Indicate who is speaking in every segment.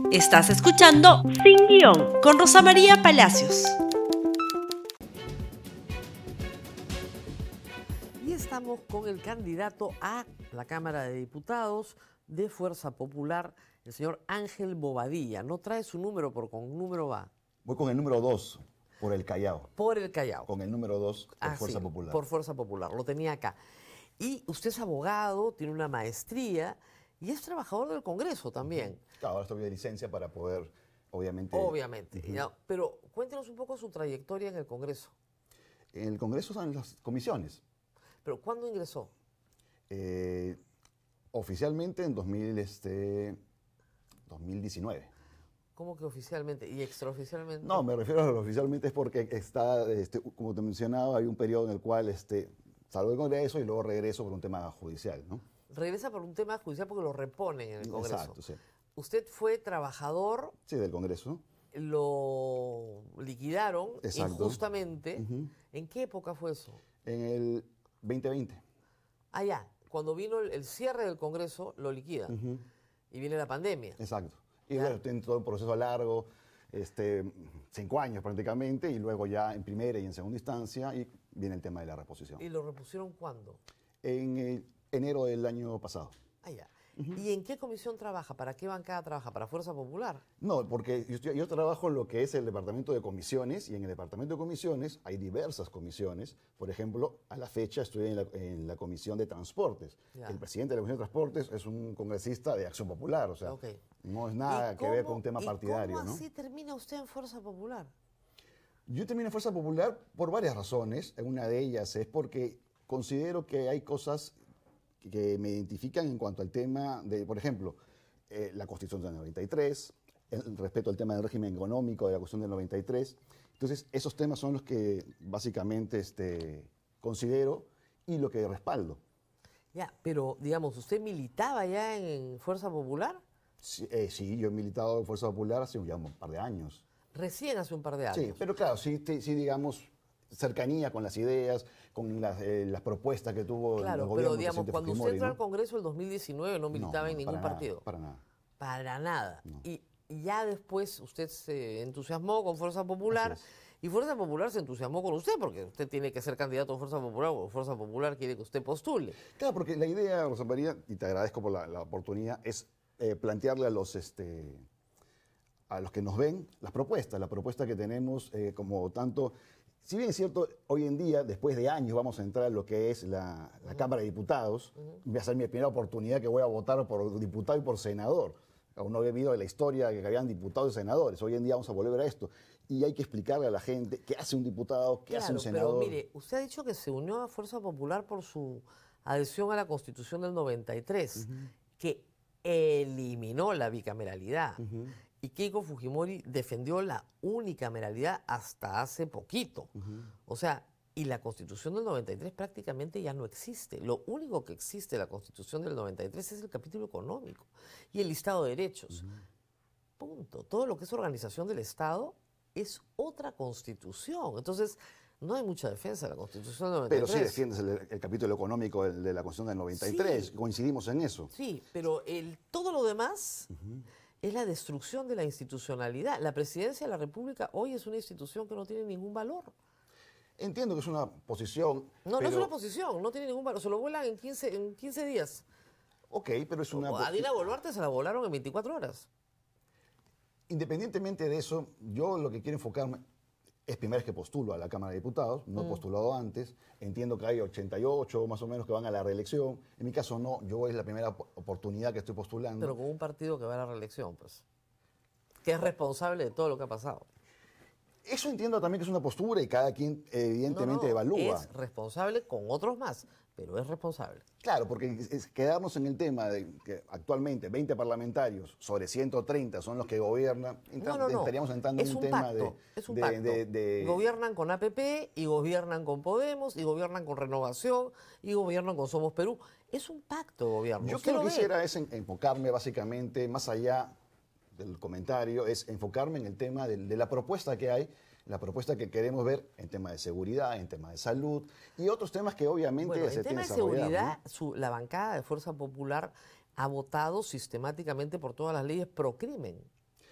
Speaker 1: Estás escuchando Sin Guión con Rosa María Palacios.
Speaker 2: Y estamos con el candidato a la Cámara de Diputados de Fuerza Popular, el señor Ángel Bobadilla. No trae su número, ¿por con número va?
Speaker 3: Voy con el número 2, por el Callao.
Speaker 2: Por el Callao.
Speaker 3: Con el número 2, por Fuerza
Speaker 2: Sí,
Speaker 3: Popular.
Speaker 2: por Fuerza Popular, lo tenía acá. Y usted es abogado, tiene una maestría y es trabajador del Congreso también.
Speaker 3: Claro, ahora estoy de licencia para poder, obviamente...
Speaker 2: Obviamente. Ya, pero cuéntenos un poco su trayectoria en el Congreso.
Speaker 3: En el Congreso son las comisiones.
Speaker 2: ¿Pero cuándo ingresó?
Speaker 3: Oficialmente en 2019.
Speaker 2: ¿Cómo que oficialmente y extraoficialmente?
Speaker 3: No, me refiero a lo oficialmente es porque está, como te mencionaba, hay un periodo en el cual salgo del Congreso y luego regreso por un tema judicial, ¿no?
Speaker 2: Regresa por un tema judicial porque lo reponen en el Congreso.
Speaker 3: Exacto, sí.
Speaker 2: Usted fue trabajador.
Speaker 3: Sí, del Congreso.
Speaker 2: Lo liquidaron.
Speaker 3: Exacto.
Speaker 2: Injustamente. ¿En qué época fue eso?
Speaker 3: En el 2020.
Speaker 2: Ah, ya. Cuando vino el cierre del Congreso, lo liquidan. Y viene la pandemia.
Speaker 3: Exacto. Y bueno, tiene todo un proceso largo, 5 años prácticamente, y luego ya en primera y en segunda instancia, y viene el tema de la reposición.
Speaker 2: ¿Y lo repusieron cuándo?
Speaker 3: En enero del año pasado.
Speaker 2: Ah, ya. ¿Y en qué comisión trabaja? ¿Para qué bancada trabaja? ¿Para Fuerza Popular?
Speaker 3: No, porque yo trabajo en lo que es el departamento de comisiones, y en el departamento de comisiones hay diversas comisiones. Por ejemplo, a la fecha estoy en la comisión de transportes.
Speaker 2: Ya.
Speaker 3: El presidente de la comisión de transportes es un congresista de Acción Popular, o sea, no es nada que ver con un tema partidario.
Speaker 2: ¿Cómo
Speaker 3: ¿no?
Speaker 2: así termina usted en Fuerza Popular?
Speaker 3: Yo terminé en Fuerza Popular por varias razones. Una de ellas es porque considero que hay cosas que me identifican en cuanto al tema de, por ejemplo, la Constitución del 93, el respeto al tema del régimen económico de la Constitución del 93. Entonces, esos temas son los que básicamente considero y lo que respaldo.
Speaker 2: Ya, pero digamos, ¿usted militaba ya en Fuerza Popular?
Speaker 3: Sí, yo he militado en Fuerza Popular hace ya un par de años.
Speaker 2: Recién hace un par de años.
Speaker 3: Sí, pero claro, sí digamos, cercanía con las ideas, con las propuestas que tuvo
Speaker 2: claro,
Speaker 3: el gobierno.
Speaker 2: Pero digamos, cuando usted entró
Speaker 3: ¿no?
Speaker 2: al Congreso el 2019 no militaba en ningún partido.
Speaker 3: Para nada.
Speaker 2: Para nada.
Speaker 3: No.
Speaker 2: Y ya después usted se entusiasmó con Fuerza Popular y Fuerza Popular se entusiasmó con usted porque usted tiene que ser candidato a Fuerza Popular o Fuerza Popular quiere que usted postule.
Speaker 3: Claro, porque la idea, Rosa María, y te agradezco por la oportunidad, es plantearle a los que nos ven la propuesta que tenemos como tanto. Si bien es cierto, hoy en día, después de años, vamos a entrar en lo que es la Cámara de Diputados. Va a ser mi primera oportunidad que voy a votar por diputado y por senador. Aún no había habido la historia que habían diputados y senadores. Hoy en día vamos a volver a esto. Y hay que explicarle a la gente qué hace un diputado, qué hace un senador.
Speaker 2: Pero mire, usted ha dicho que se unió a Fuerza Popular por su adhesión a la Constitución del 93, que eliminó la bicameralidad. Y Keiko Fujimori defendió la unicameralidad hasta hace poquito. O sea, y la Constitución del 93 prácticamente ya no existe. Lo único que existe en la Constitución del 93 es el capítulo económico y el listado de derechos. Punto. Todo lo que es organización del Estado es otra Constitución. Entonces, no hay mucha defensa de la Constitución del 93.
Speaker 3: Pero sí defiendes el capítulo económico de la Constitución del 93. Sí. Coincidimos en eso.
Speaker 2: Sí, pero todo lo demás... es la destrucción de la institucionalidad. La Presidencia de la República hoy es una institución que no tiene ningún valor.
Speaker 3: Entiendo que es una posición.
Speaker 2: No, no es una posición, no tiene ningún valor. Se lo vuelan en 15 días.
Speaker 3: Ok, pero es una...
Speaker 2: A Dina Boluarte se la volaron en 24 horas.
Speaker 3: Independientemente de eso, yo lo que quiero enfocarme es primera vez que postulo a la Cámara de Diputados, no he postulado antes, entiendo que hay 88 más o menos que van a la reelección, en mi caso no, yo es la primera oportunidad que estoy postulando.
Speaker 2: Pero con un partido que va a la reelección, pues, que es responsable de todo lo que ha pasado.
Speaker 3: Eso entiendo también que es una postura y cada quien evidentemente evalúa.
Speaker 2: Es responsable con otros más, pero es responsable.
Speaker 3: Claro, porque quedarnos en el tema de que actualmente 20 parlamentarios sobre 130 son los que gobiernan, estaríamos entrando en un tema de...
Speaker 2: Es un pacto. Gobiernan con APP y gobiernan con Podemos y gobiernan con Renovación y gobiernan con Somos Perú. Es un pacto de gobierno.
Speaker 3: Yo lo que quisiera es enfocarme básicamente, más allá del comentario, es enfocarme en el tema de la propuesta que hay, la propuesta que queremos ver en tema de seguridad, en tema de salud y otros temas que obviamente se tienen que desarrollar.
Speaker 2: En tema de seguridad, la bancada de Fuerza Popular ha votado sistemáticamente por todas las leyes pro crimen.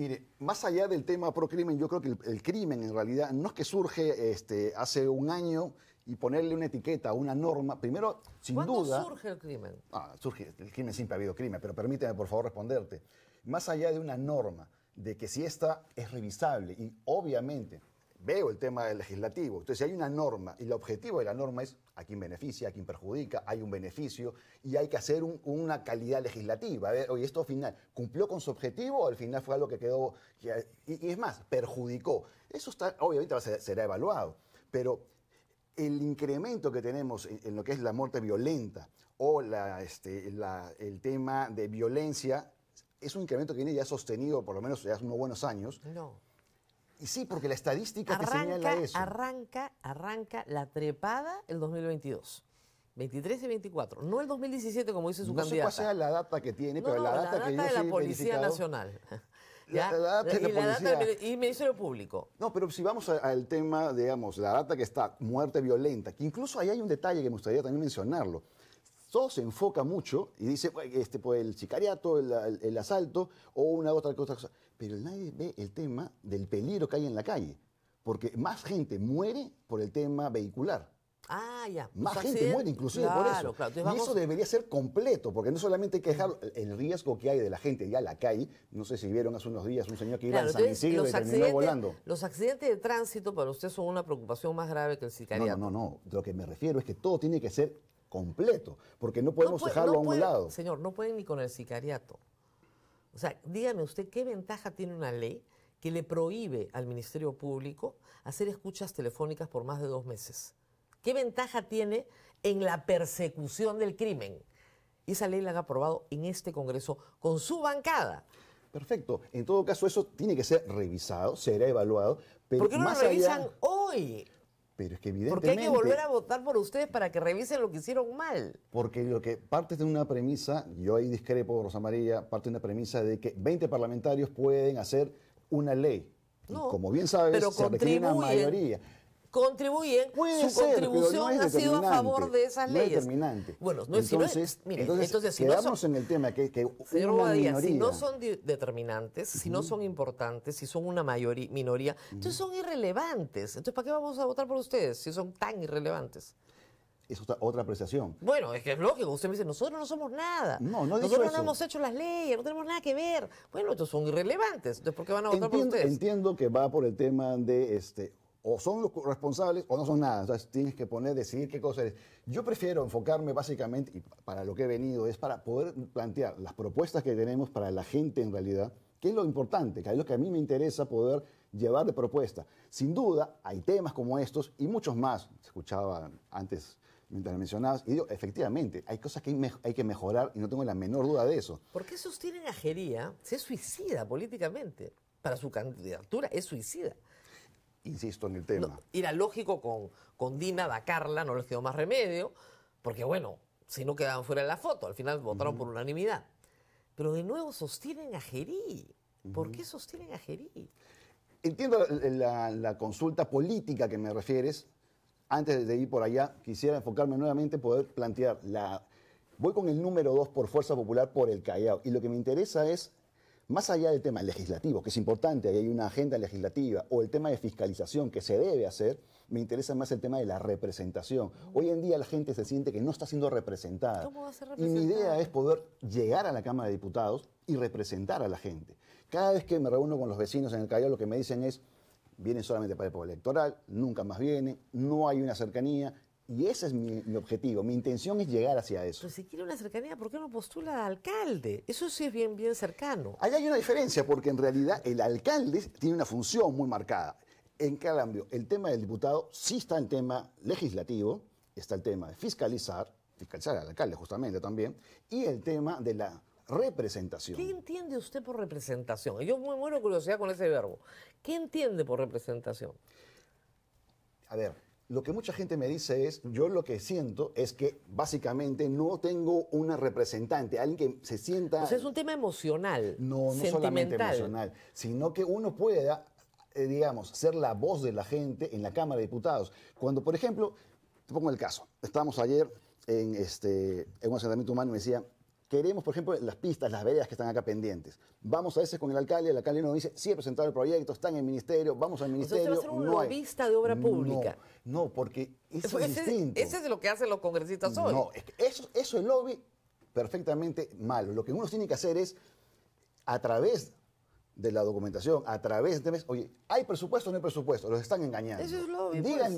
Speaker 3: Mire, más allá del tema pro crimen, yo creo que el crimen en realidad no es que surge hace un año y ponerle una etiqueta, una norma. Primero, sin
Speaker 2: ¿Cuándo
Speaker 3: duda.
Speaker 2: surge el crimen?
Speaker 3: Surge el crimen, siempre ha habido crimen, pero permíteme por favor responderte. Más allá de una norma, de que si esta es revisable y obviamente veo el tema del legislativo. Entonces, si hay una norma y el objetivo de la norma es a quién beneficia, a quién perjudica, hay un beneficio y hay que hacer una calidad legislativa. A ver, oye, esto al final, ¿cumplió con su objetivo o al final fue algo que quedó, y es más, perjudicó? Eso está, obviamente será evaluado, pero el incremento que tenemos en lo que es la muerte violenta o el tema de violencia es un incremento que viene ya sostenido por lo menos ya hace unos buenos años.
Speaker 2: No.
Speaker 3: Y sí, porque la estadística te señala eso.
Speaker 2: Arranca la trepada el 2022. 23 y 24. No el 2017, como dice su candidata.
Speaker 3: No sé cuál sea la data que tiene, pero la data que yo
Speaker 2: de la
Speaker 3: sí he
Speaker 2: Policía
Speaker 3: verificado,
Speaker 2: Nacional.
Speaker 3: La data de la Policía.
Speaker 2: Y Ministerio Público.
Speaker 3: No, pero si vamos al tema, digamos, la data que está, muerte violenta, que incluso ahí hay un detalle que me gustaría también mencionarlo. Todo se enfoca mucho y dice, pues el sicariato, el asalto o una otra cosa. Pero nadie ve el tema del peligro que hay en la calle. Porque más gente muere por el tema vehicular.
Speaker 2: Ah, ya.
Speaker 3: Más gente muere inclusive por eso.
Speaker 2: Claro.
Speaker 3: Y eso debería ser completo, porque no solamente hay que dejar el riesgo que hay de la gente ya a la calle. No sé si vieron hace unos días un señor que iba en San Isidro y terminó volando.
Speaker 2: Los accidentes de tránsito para usted son una preocupación más grave que el sicariato.
Speaker 3: No. De lo que me refiero es que todo tiene que ser completo, porque no podemos dejarlo a un lado.
Speaker 2: Señor, no pueden ni con el sicariato. O sea, dígame usted qué ventaja tiene una ley que le prohíbe al Ministerio Público hacer escuchas telefónicas por más de 2 meses. ¿Qué ventaja tiene en la persecución del crimen? Y esa ley la han aprobado en este Congreso con su bancada.
Speaker 3: Perfecto. En todo caso, eso tiene que ser revisado, será evaluado. Pero
Speaker 2: ¿por qué no lo
Speaker 3: más
Speaker 2: revisan
Speaker 3: allá,
Speaker 2: hoy?
Speaker 3: pero es que evidentemente...
Speaker 2: Porque hay que volver a votar por ustedes para que revisen lo que hicieron mal.
Speaker 3: Porque lo que parte de una premisa, yo ahí discrepo, Rosa María, parte de una premisa de que 20 parlamentarios pueden hacer una ley.
Speaker 2: No,
Speaker 3: y como bien sabes,
Speaker 2: pero
Speaker 3: se requiere una mayoría.
Speaker 2: Contribuyen,
Speaker 3: Puede
Speaker 2: su
Speaker 3: ser,
Speaker 2: contribución
Speaker 3: pero no
Speaker 2: ha
Speaker 3: es
Speaker 2: sido a favor
Speaker 3: determinante,
Speaker 2: de esas
Speaker 3: no es
Speaker 2: leyes.
Speaker 3: determinante.
Speaker 2: Bueno, no,
Speaker 3: entonces,
Speaker 2: entonces si
Speaker 3: quedarnos
Speaker 2: no son,
Speaker 3: en el tema que
Speaker 2: señor
Speaker 3: una
Speaker 2: Bobadilla,
Speaker 3: minoría...
Speaker 2: si no son determinantes, si no son importantes, si son una minoría, entonces son irrelevantes. Entonces, ¿para qué vamos a votar por ustedes si son tan irrelevantes?
Speaker 3: Es otra apreciación.
Speaker 2: Bueno, es que es lógico. Usted me dice, nosotros no somos nada.
Speaker 3: No he dicho
Speaker 2: nosotros
Speaker 3: eso.
Speaker 2: no hemos hecho las leyes, no tenemos nada que ver. Bueno, estos son irrelevantes. Entonces, ¿por qué van a votar por ustedes?
Speaker 3: Entiendo que va por el tema de o son los responsables o no son nada. Entonces tienes que decidir qué cosa es. Yo prefiero enfocarme básicamente, y para lo que he venido, es para poder plantear las propuestas que tenemos para la gente en realidad, que es lo importante, que es lo que a mí me interesa poder llevar de propuesta. Sin duda, hay temas como estos y muchos más. Escuchaba antes mientras mencionabas, y digo, efectivamente, hay cosas que hay que mejorar y no tengo la menor duda de eso.
Speaker 2: ¿Por qué sostienen a Jería? Se suicida políticamente. Para su candidatura es suicida.
Speaker 3: Insisto en el tema.
Speaker 2: No, era lógico con Dina da Carla, no les quedó más remedio, porque bueno, si no quedaban fuera de la foto, al final votaron por unanimidad. Pero de nuevo sostienen a Gerí. ¿Por qué sostienen a Gerí?
Speaker 3: Entiendo la consulta política que me refieres. Antes de ir por allá, quisiera enfocarme nuevamente en poder plantear voy con el número 2 por Fuerza Popular por el Callao. Y lo que me interesa es, más allá del tema legislativo, que es importante, hay una agenda legislativa, o el tema de fiscalización que se debe hacer, me interesa más el tema de la representación. Hoy en día la gente se siente que no está siendo representada.
Speaker 2: ¿Cómo va a ser
Speaker 3: Y mi
Speaker 2: representada?
Speaker 3: idea es poder llegar a la Cámara de Diputados y representar a la gente. Cada vez que me reúno con los vecinos en el Callao, lo que me dicen es, vienen solamente para el época electoral, nunca más vienen, no hay una cercanía. Y ese es mi objetivo, mi intención es llegar hacia eso.
Speaker 2: Pero si quiere una cercanía, ¿por qué no postula a alcalde? Eso sí es bien, bien cercano.
Speaker 3: Ahí hay una diferencia, porque en realidad el alcalde tiene una función muy marcada. En cambio, el tema del diputado sí está el tema legislativo, está el tema de fiscalizar al alcalde justamente también, y el tema de la representación.
Speaker 2: ¿Qué entiende usted por representación? Yo me muero de curiosidad con ese verbo. ¿Qué entiende por representación?
Speaker 3: A ver, lo que mucha gente me dice es, yo lo que siento es que básicamente no tengo una representante, alguien que se sienta...
Speaker 2: O sea, es un tema emocional,
Speaker 3: No solamente
Speaker 2: sentimental.
Speaker 3: emocional, sino que uno pueda, digamos, ser la voz de la gente en la Cámara de Diputados. Cuando, por ejemplo, te pongo el caso, estábamos ayer en un asentamiento humano y me decía, queremos, por ejemplo, las pistas, las veredas que están acá pendientes. Vamos a veces con el alcalde nos dice, sí he presentado el proyecto, está en el ministerio, vamos al ministerio.
Speaker 2: Usted va a ser un
Speaker 3: no hay.
Speaker 2: lobista de obra pública.
Speaker 3: No, porque eso es
Speaker 2: Ese
Speaker 3: distinto.
Speaker 2: es lo que hacen los congresistas hoy.
Speaker 3: No, es que eso es lobby perfectamente malo. Lo que uno tiene que hacer es, a través de la documentación, a través de... Oye, ¿hay presupuesto o no hay presupuesto? Los están engañando.
Speaker 2: Eso es lobby,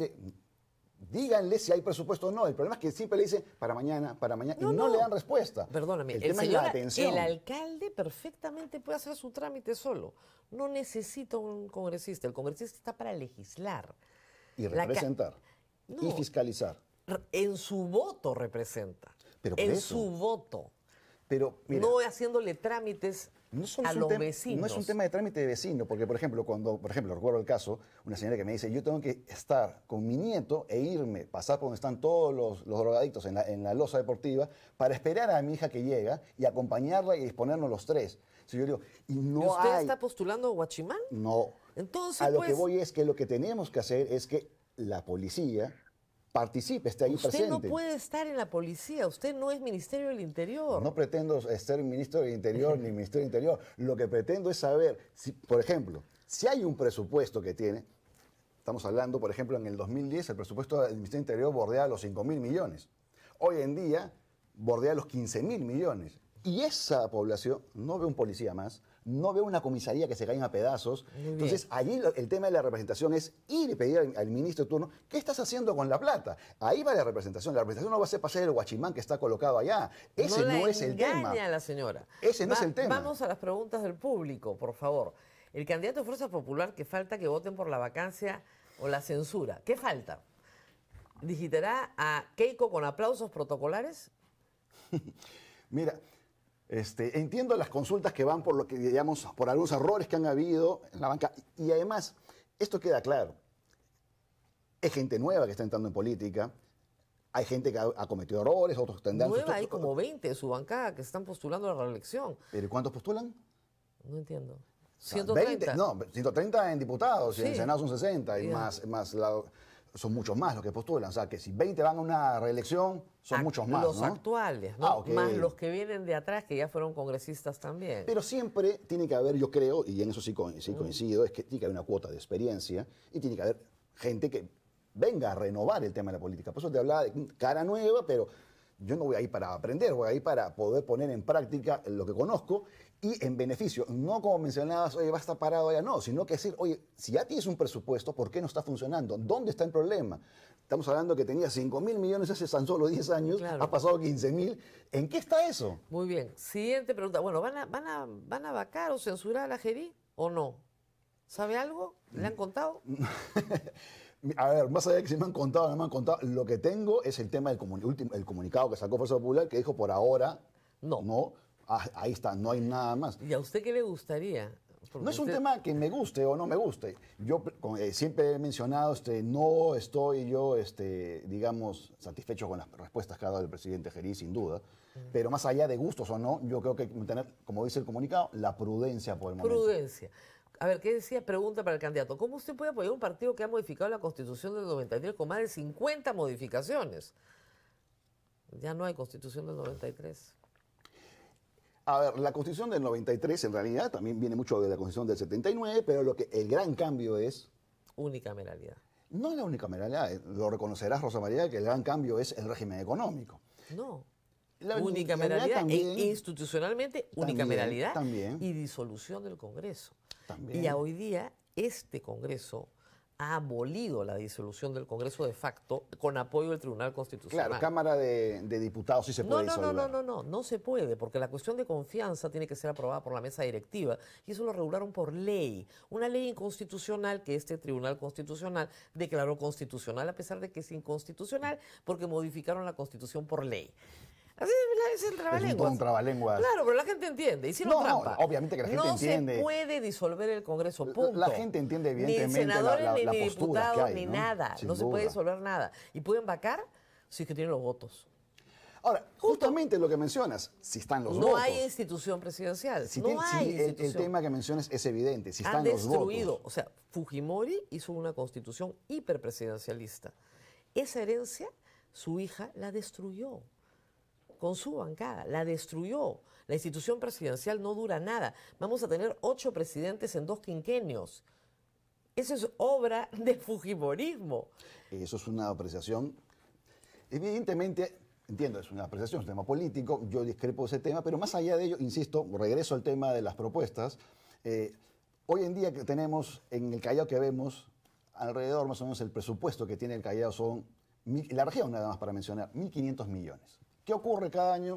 Speaker 3: Díganle si hay presupuesto o no. El problema es que siempre le dicen para mañana, y no le dan respuesta.
Speaker 2: Perdóname,
Speaker 3: el tema es la atención.
Speaker 2: el alcalde perfectamente puede hacer su trámite solo. No necesita un congresista. El congresista está para legislar.
Speaker 3: Y representar. Y fiscalizar.
Speaker 2: En su voto representa.
Speaker 3: Pero por
Speaker 2: en
Speaker 3: eso.
Speaker 2: su voto.
Speaker 3: Pero, mira,
Speaker 2: no haciéndole trámites a los vecinos.
Speaker 3: No es un tema de trámite de vecino, porque, por ejemplo, recuerdo el caso, una señora que me dice, yo tengo que estar con mi nieto e irme, pasar por donde están todos los drogadictos en la losa deportiva, para esperar a mi hija que llega y acompañarla y exponernos los tres. Entonces yo digo, y no
Speaker 2: ¿Y usted
Speaker 3: hay...
Speaker 2: está postulando Guachimán?
Speaker 3: No.
Speaker 2: Entonces,
Speaker 3: a lo que voy es que lo que tenemos que hacer es que la policía participe, esté ahí presente.
Speaker 2: Usted no puede estar en la policía, usted no es Ministerio del Interior.
Speaker 3: No pretendo ser ministro del Interior ni Ministerio del Interior. Lo que pretendo es saber, si, por ejemplo, si hay un presupuesto que tiene, estamos hablando, por ejemplo, en el 2010 el presupuesto del Ministerio del Interior bordea los 5.000 millones. Hoy en día bordea los 15.000 millones. Y esa población no ve un policía más, no ve una comisaría que se caiga a pedazos. Entonces, allí el tema de la representación es ir y pedir al ministro de turno, ¿qué estás haciendo con la plata? Ahí va la representación. La representación no va a ser pasar el guachimán que está colocado allá. Ese no es el tema.
Speaker 2: Engaña a la señora.
Speaker 3: Ese no es el tema.
Speaker 2: Vamos a las preguntas del público, por favor. El candidato de Fuerza Popular, que falta que voten por la vacancia o la censura. ¿Qué falta? ¿Digitará a Keiko con aplausos protocolares?
Speaker 3: Mira, entiendo las consultas que van por lo que digamos, por algunos errores que han habido en la banca. Y además, esto queda claro. Es gente nueva que está entrando en política. Hay gente que ha cometido errores, otros tendrán...
Speaker 2: Nueva, hay como 20 de su bancada que están postulando a la reelección.
Speaker 3: ¿Pero cuántos postulan?
Speaker 2: No entiendo.
Speaker 3: O sea,
Speaker 2: 130.
Speaker 3: 20, no, 130 en diputados, y
Speaker 2: Sí.
Speaker 3: en Senado son 60, y son muchos más los que postulan. O sea, que si 20 van a una reelección, son muchos más,
Speaker 2: Los
Speaker 3: ¿no?
Speaker 2: actuales, ¿no?
Speaker 3: Ok.
Speaker 2: Más los que vienen de atrás, que ya fueron congresistas también.
Speaker 3: Pero siempre tiene que haber, yo creo, y en eso sí coincido, es que tiene que haber una cuota de experiencia y tiene que haber gente que venga a renovar el tema de la política. Por eso te hablaba de cara nueva, pero yo no voy ahí para aprender, voy ahí para poder poner en práctica lo que conozco y en beneficio. No como mencionabas, oye, va a estar parado allá, no, sino que decir, oye, si ya tienes un presupuesto, ¿por qué no está funcionando? ¿Dónde está el problema? Estamos hablando que tenía 5.000 millones hace tan solo 10 años,
Speaker 2: Claro.
Speaker 3: ha pasado 15.000. ¿En qué está eso?
Speaker 2: Muy bien. Siguiente pregunta. Bueno, ¿van a vacar o censurar a la Gerí o no? ¿Sabe algo? ¿Le han contado?
Speaker 3: A ver, más allá de que se me han contado o no me han contado, lo que tengo es el tema del el comunicado que sacó Fuerza Popular, que dijo por ahora,
Speaker 2: No.
Speaker 3: Ahí está, no hay nada más.
Speaker 2: ¿Y a usted qué le gustaría? Porque
Speaker 3: No es un
Speaker 2: usted-
Speaker 3: tema que me guste o no me guste. Yo siempre he mencionado, no estoy yo, digamos, satisfecho con las respuestas que ha dado el presidente Gerí, sin duda. Pero más allá de gustos o no, yo creo que hay que mantener, como dice el comunicado, la prudencia por el momento.
Speaker 2: Prudencia. A ver, ¿qué decía? Pregunta para el candidato. ¿Cómo usted puede apoyar un partido que ha modificado la Constitución del 93 con más de 50 modificaciones? Ya no hay Constitución del 93.
Speaker 3: A ver, la Constitución del 93 en realidad también viene mucho de la Constitución del 79, pero el gran cambio es,
Speaker 2: Unicameralidad.
Speaker 3: no es la unicameralidad, lo reconocerás, Rosa María, que el gran cambio es el régimen económico.
Speaker 2: No.
Speaker 3: La
Speaker 2: Unicameralidad
Speaker 3: también,
Speaker 2: institucionalmente, unicameralidad
Speaker 3: también.
Speaker 2: y disolución del Congreso.
Speaker 3: También.
Speaker 2: Y a hoy día este Congreso ha abolido la disolución del Congreso de facto con apoyo del Tribunal Constitucional.
Speaker 3: Claro, Cámara de Diputados sí se puede disolver.
Speaker 2: No se puede, porque la cuestión de confianza tiene que ser aprobada por la mesa directiva y eso lo regularon por ley, una ley inconstitucional que este Tribunal Constitucional declaró constitucional a pesar de que es inconstitucional porque modificaron la Constitución por ley. Así es el trabalenguas.
Speaker 3: un trabalenguas.
Speaker 2: Claro, pero la gente entiende. Hicieron trampa.
Speaker 3: Obviamente que la gente entiende.
Speaker 2: No se puede disolver el Congreso, punto.
Speaker 3: La gente entiende evidentemente
Speaker 2: ni senadores,
Speaker 3: la
Speaker 2: ni
Speaker 3: postura
Speaker 2: diputados,
Speaker 3: que hay,
Speaker 2: ni
Speaker 3: ¿no?
Speaker 2: nada.
Speaker 3: Sin
Speaker 2: No se puede
Speaker 3: duda.
Speaker 2: disolver nada. Y pueden vacar si es que tienen los votos.
Speaker 3: Ahora, justamente lo que mencionas, si están los
Speaker 2: No
Speaker 3: votos.
Speaker 2: hay institución presidencial.
Speaker 3: Si
Speaker 2: no hay
Speaker 3: el
Speaker 2: institución.
Speaker 3: tema que mencionas es evidente, si
Speaker 2: Han
Speaker 3: están los
Speaker 2: destruido.
Speaker 3: votos.
Speaker 2: O sea, Fujimori hizo una constitución hiperpresidencialista. Esa herencia, su hija la destruyó. con su bancada, la destruyó. La institución presidencial no dura nada. Vamos a tener 8 presidentes en 2 quinquenios. Eso es obra de fujimorismo.
Speaker 3: Eso es una apreciación, evidentemente, entiendo, es una apreciación, es un tema político, yo discrepo de ese tema, pero más allá de ello, insisto, regreso al tema de las propuestas. Hoy en día que tenemos en el Callao que vemos, alrededor más o menos el presupuesto que tiene el Callao son, la región nada más para mencionar, 1.500 millones. ¿Qué ocurre cada año?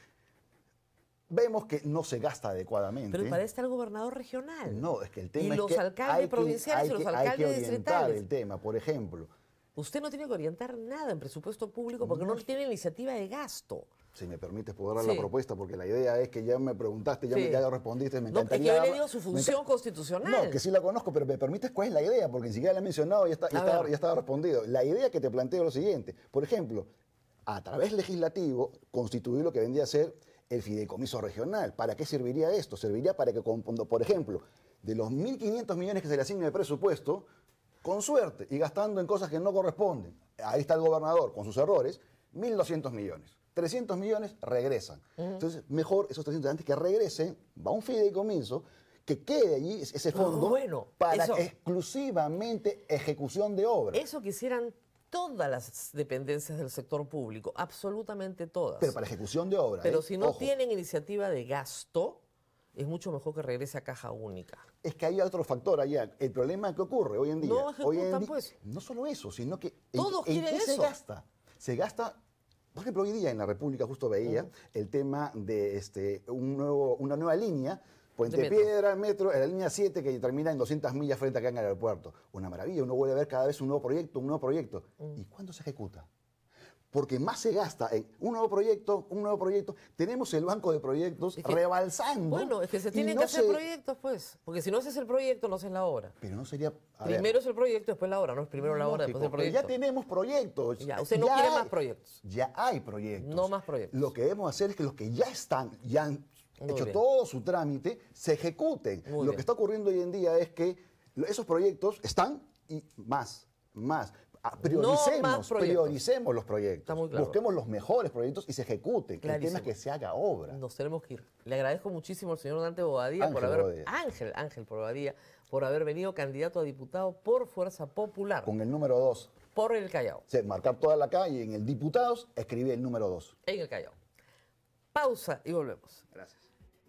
Speaker 3: Vemos que no se gasta adecuadamente.
Speaker 2: Pero para este el gobernador regional.
Speaker 3: No, es que el tema
Speaker 2: y
Speaker 3: es
Speaker 2: los
Speaker 3: que
Speaker 2: alcaldes provinciales y los alcaldes
Speaker 3: hay que orientar
Speaker 2: distritales.
Speaker 3: el tema, por ejemplo.
Speaker 2: Usted no tiene que orientar nada en presupuesto público porque no tiene iniciativa de gasto.
Speaker 3: Si me permites, puedo dar
Speaker 2: Sí.
Speaker 3: la propuesta, porque la idea es que ya me preguntaste,
Speaker 2: Sí.
Speaker 3: ya respondiste, me
Speaker 2: No, es que
Speaker 3: encantaría...
Speaker 2: yo le digo su función constitucional.
Speaker 3: No, que sí la conozco, pero me permites cuál es la idea, porque ni siquiera la he mencionado y ya estaba respondido. La idea que te planteo es lo siguiente. Por ejemplo, a través legislativo, constituir lo que vendría a ser el fideicomiso regional. ¿Para qué serviría esto? Serviría para que, por ejemplo, de los 1.500 millones que se le asigna de presupuesto, con suerte y gastando en cosas que no corresponden, ahí está el gobernador con sus errores, 1.200 millones. 300 millones regresan. Entonces, mejor esos 300 antes que regresen, va un fideicomiso, que quede allí ese fondo para exclusivamente ejecución de obras.
Speaker 2: Eso quisieran todas las dependencias del sector público, absolutamente todas.
Speaker 3: Pero para ejecución de obras.
Speaker 2: Pero si no tienen iniciativa de gasto, es mucho mejor que regrese a caja única.
Speaker 3: Es que hay otro factor allá. El problema que ocurre hoy en día.
Speaker 2: No ejecutan, pues.
Speaker 3: No solo eso, sino que
Speaker 2: Todos
Speaker 3: ¿en
Speaker 2: quieren
Speaker 3: qué se
Speaker 2: eso?
Speaker 3: gasta? Se gasta, por ejemplo, hoy día en la República justo veía el tema de una nueva línea, Puente Piedra, metro, en la línea 7 que termina en 200 millas frente acá en el aeropuerto. Una maravilla, uno vuelve a ver cada vez un nuevo proyecto. ¿Y cuándo se ejecuta? Porque más se gasta en un nuevo proyecto. Tenemos el banco de proyectos rebalsando.
Speaker 2: Bueno, es que se tienen que hacer proyectos, pues. Porque si no haces el proyecto, no haces la obra.
Speaker 3: Pero no sería...
Speaker 2: Primero es el proyecto, después la obra. No es primero la obra, después el proyecto.
Speaker 3: Ya tenemos proyectos.
Speaker 2: Ya, usted no quiere más proyectos.
Speaker 3: Ya hay proyectos.
Speaker 2: No más proyectos.
Speaker 3: Lo que debemos hacer es que los que ya están, ya han hecho todo su trámite, se ejecuten. Lo que está ocurriendo hoy en día es que esos proyectos están y más. Prioricemos los proyectos.
Speaker 2: Claro.
Speaker 3: Busquemos los mejores proyectos y se ejecuten.
Speaker 2: Clarísimo.
Speaker 3: El tema es que se haga obra.
Speaker 2: Nos tenemos que ir. Le agradezco muchísimo al señor Dante Bobadilla Ángel Bobadilla, por haber venido candidato a diputado por Fuerza Popular.
Speaker 3: Con el número 2.
Speaker 2: Por el Callao.
Speaker 3: Sí, marcar toda la calle en el diputados, escribir el número 2.
Speaker 2: En el Callao. Pausa y volvemos.
Speaker 3: Gracias.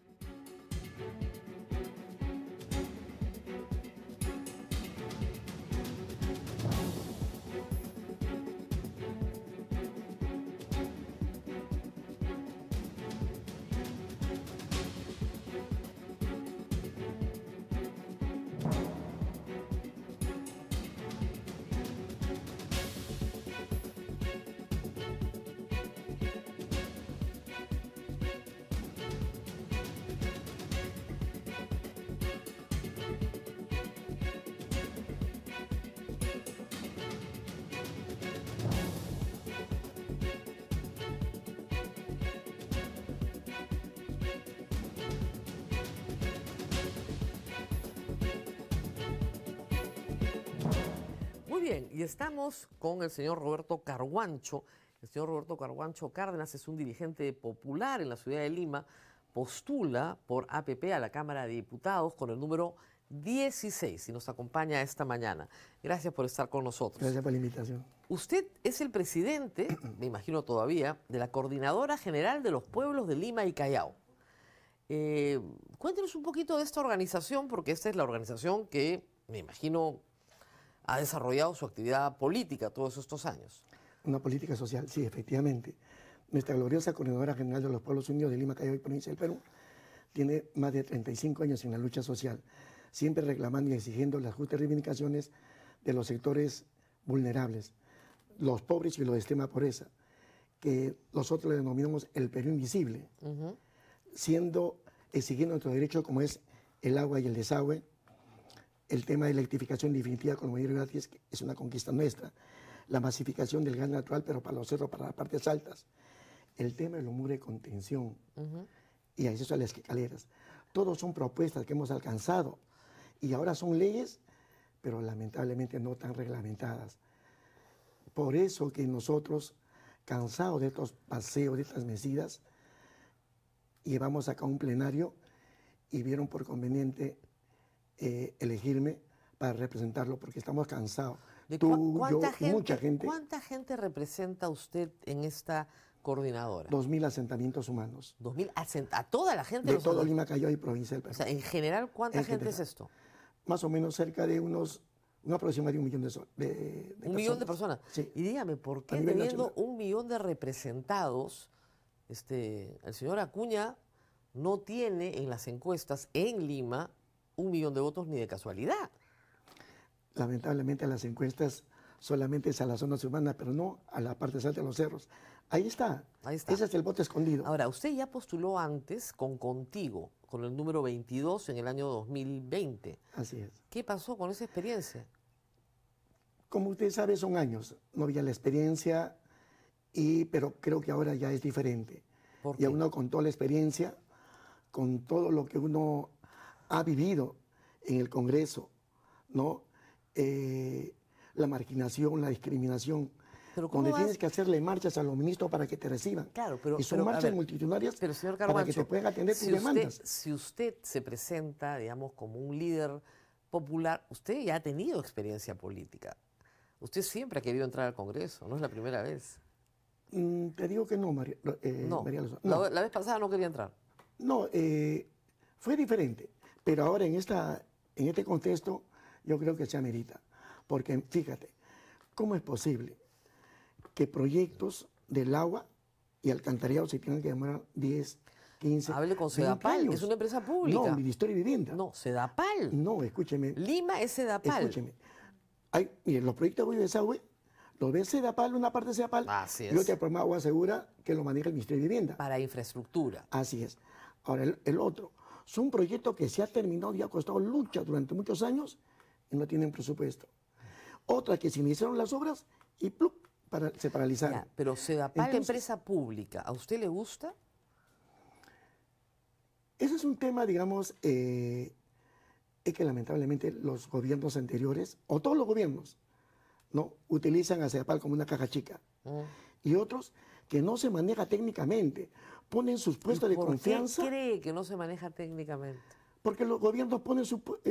Speaker 2: Muy bien, y estamos con el señor Roberto Carguancho. El señor Roberto Carguancho Cárdenas es un dirigente popular en la ciudad de Lima, postula por APP a la Cámara de Diputados con el número 16 y nos acompaña esta mañana. Gracias por estar con nosotros.
Speaker 4: Gracias por la invitación.
Speaker 2: Usted es el presidente, me imagino todavía, de la Coordinadora General de los Pueblos de Lima y Callao. Cuéntenos un poquito de esta organización, porque esta es la organización que, me imagino, ha desarrollado su actividad política todos estos años.
Speaker 4: Una política social, sí, efectivamente. Nuestra gloriosa Coordinadora General de los Pueblos Unidos de Lima, Callao y Provincia del Perú tiene más de 35 años en la lucha social, siempre reclamando y exigiendo las justas reivindicaciones de los sectores vulnerables, los pobres y los de extrema pobreza, que nosotros le denominamos el Perú invisible, exigiendo nuestros derechos como es el agua y el desagüe, el tema de electrificación definitiva con mayor gratis, que es una conquista nuestra, la masificación del gas natural, pero para los cerros, para las partes altas, el tema de los muros de contención y acceso a las escaleras. Todos son propuestas que hemos alcanzado y ahora son leyes, pero lamentablemente no tan reglamentadas. Por eso que nosotros cansados de estos paseos, de estas mesidas, llevamos acá un plenario y vieron por conveniente elegirme para representarlo porque estamos cansados. Tú, yo, mucha gente.
Speaker 2: ¿Cuánta gente representa usted en esta coordinadora?
Speaker 4: 2.000 asentamientos humanos.
Speaker 2: 2.000 a toda la gente
Speaker 4: de todo Lima, Callao y provincia del Perú.
Speaker 2: O sea, en general, ¿cuánta gente es esto?
Speaker 4: Más o menos cerca de un aproximado de 1 millón de personas.
Speaker 2: ¿1 millón de personas?
Speaker 4: Sí.
Speaker 2: Y dígame, ¿por qué teniendo 1 millón de representados, el señor Acuña no tiene en las encuestas en Lima 1 millón de votos ni de casualidad?
Speaker 4: Lamentablemente las encuestas solamente es a las zonas urbanas, pero no a la parte alta de los cerros. Ahí está.
Speaker 2: Ahí está.
Speaker 4: Ese es el voto escondido.
Speaker 2: Ahora, usted ya postuló antes con Contigo, con el número 22 en el año 2020.
Speaker 4: Así es.
Speaker 2: ¿Qué pasó con esa experiencia?
Speaker 4: Como usted sabe, son años. No había la experiencia, pero creo que ahora ya es diferente.
Speaker 2: ¿Por qué?
Speaker 4: Ya uno con toda la experiencia, con todo lo que uno ha vivido en el Congreso, ¿no? La marginación, la discriminación,
Speaker 2: pero
Speaker 4: donde tienes que hacerle marchas a los ministros para que te reciban.
Speaker 2: Claro,
Speaker 4: y son marchas multitudinarias
Speaker 2: señor
Speaker 4: para
Speaker 2: Carbancho,
Speaker 4: que te puedan atender tus demandas.
Speaker 2: Si usted se presenta, digamos, como un líder popular, usted ya ha tenido experiencia política. Usted siempre ha querido entrar al Congreso, no es la primera vez.
Speaker 4: Te digo que no, María Lozano.
Speaker 2: No. La vez pasada no quería entrar.
Speaker 4: No, fue diferente, pero ahora en este contexto yo creo que se amerita. Porque fíjate, ¿cómo es posible que proyectos del agua y alcantarillado se tengan que demorar 10, 15,
Speaker 2: Hable con
Speaker 4: 20
Speaker 2: Sedapal,
Speaker 4: años?
Speaker 2: es una empresa pública.
Speaker 4: No, Ministerio de Vivienda.
Speaker 2: No, Sedapal.
Speaker 4: No, escúcheme.
Speaker 2: Lima es Sedapal.
Speaker 4: Escúcheme. Miren, los proyectos de desagüe, los ve Sedapal, una parte de Sedapal,
Speaker 2: Así es.
Speaker 4: y otra programa Agua Segura que lo maneja el Ministerio de Vivienda.
Speaker 2: Para infraestructura.
Speaker 4: Así es. Ahora, el otro, son proyectos que se ha terminado y ha costado lucha durante muchos años y no tienen presupuesto. Otra que se iniciaron las obras y ¡plup! Se paralizaron.
Speaker 2: Ya, pero Sedapal,
Speaker 4: Entonces,
Speaker 2: empresa pública, ¿a usted le gusta?
Speaker 4: Ese es un tema, digamos, es que lamentablemente los gobiernos anteriores, o todos los gobiernos, ¿no? Utilizan a Sedapal como una caja chica. Y otros que no se maneja técnicamente, ponen sus puestos de confianza.
Speaker 2: ¿Por qué cree que no se maneja técnicamente?
Speaker 4: Porque los gobiernos ponen,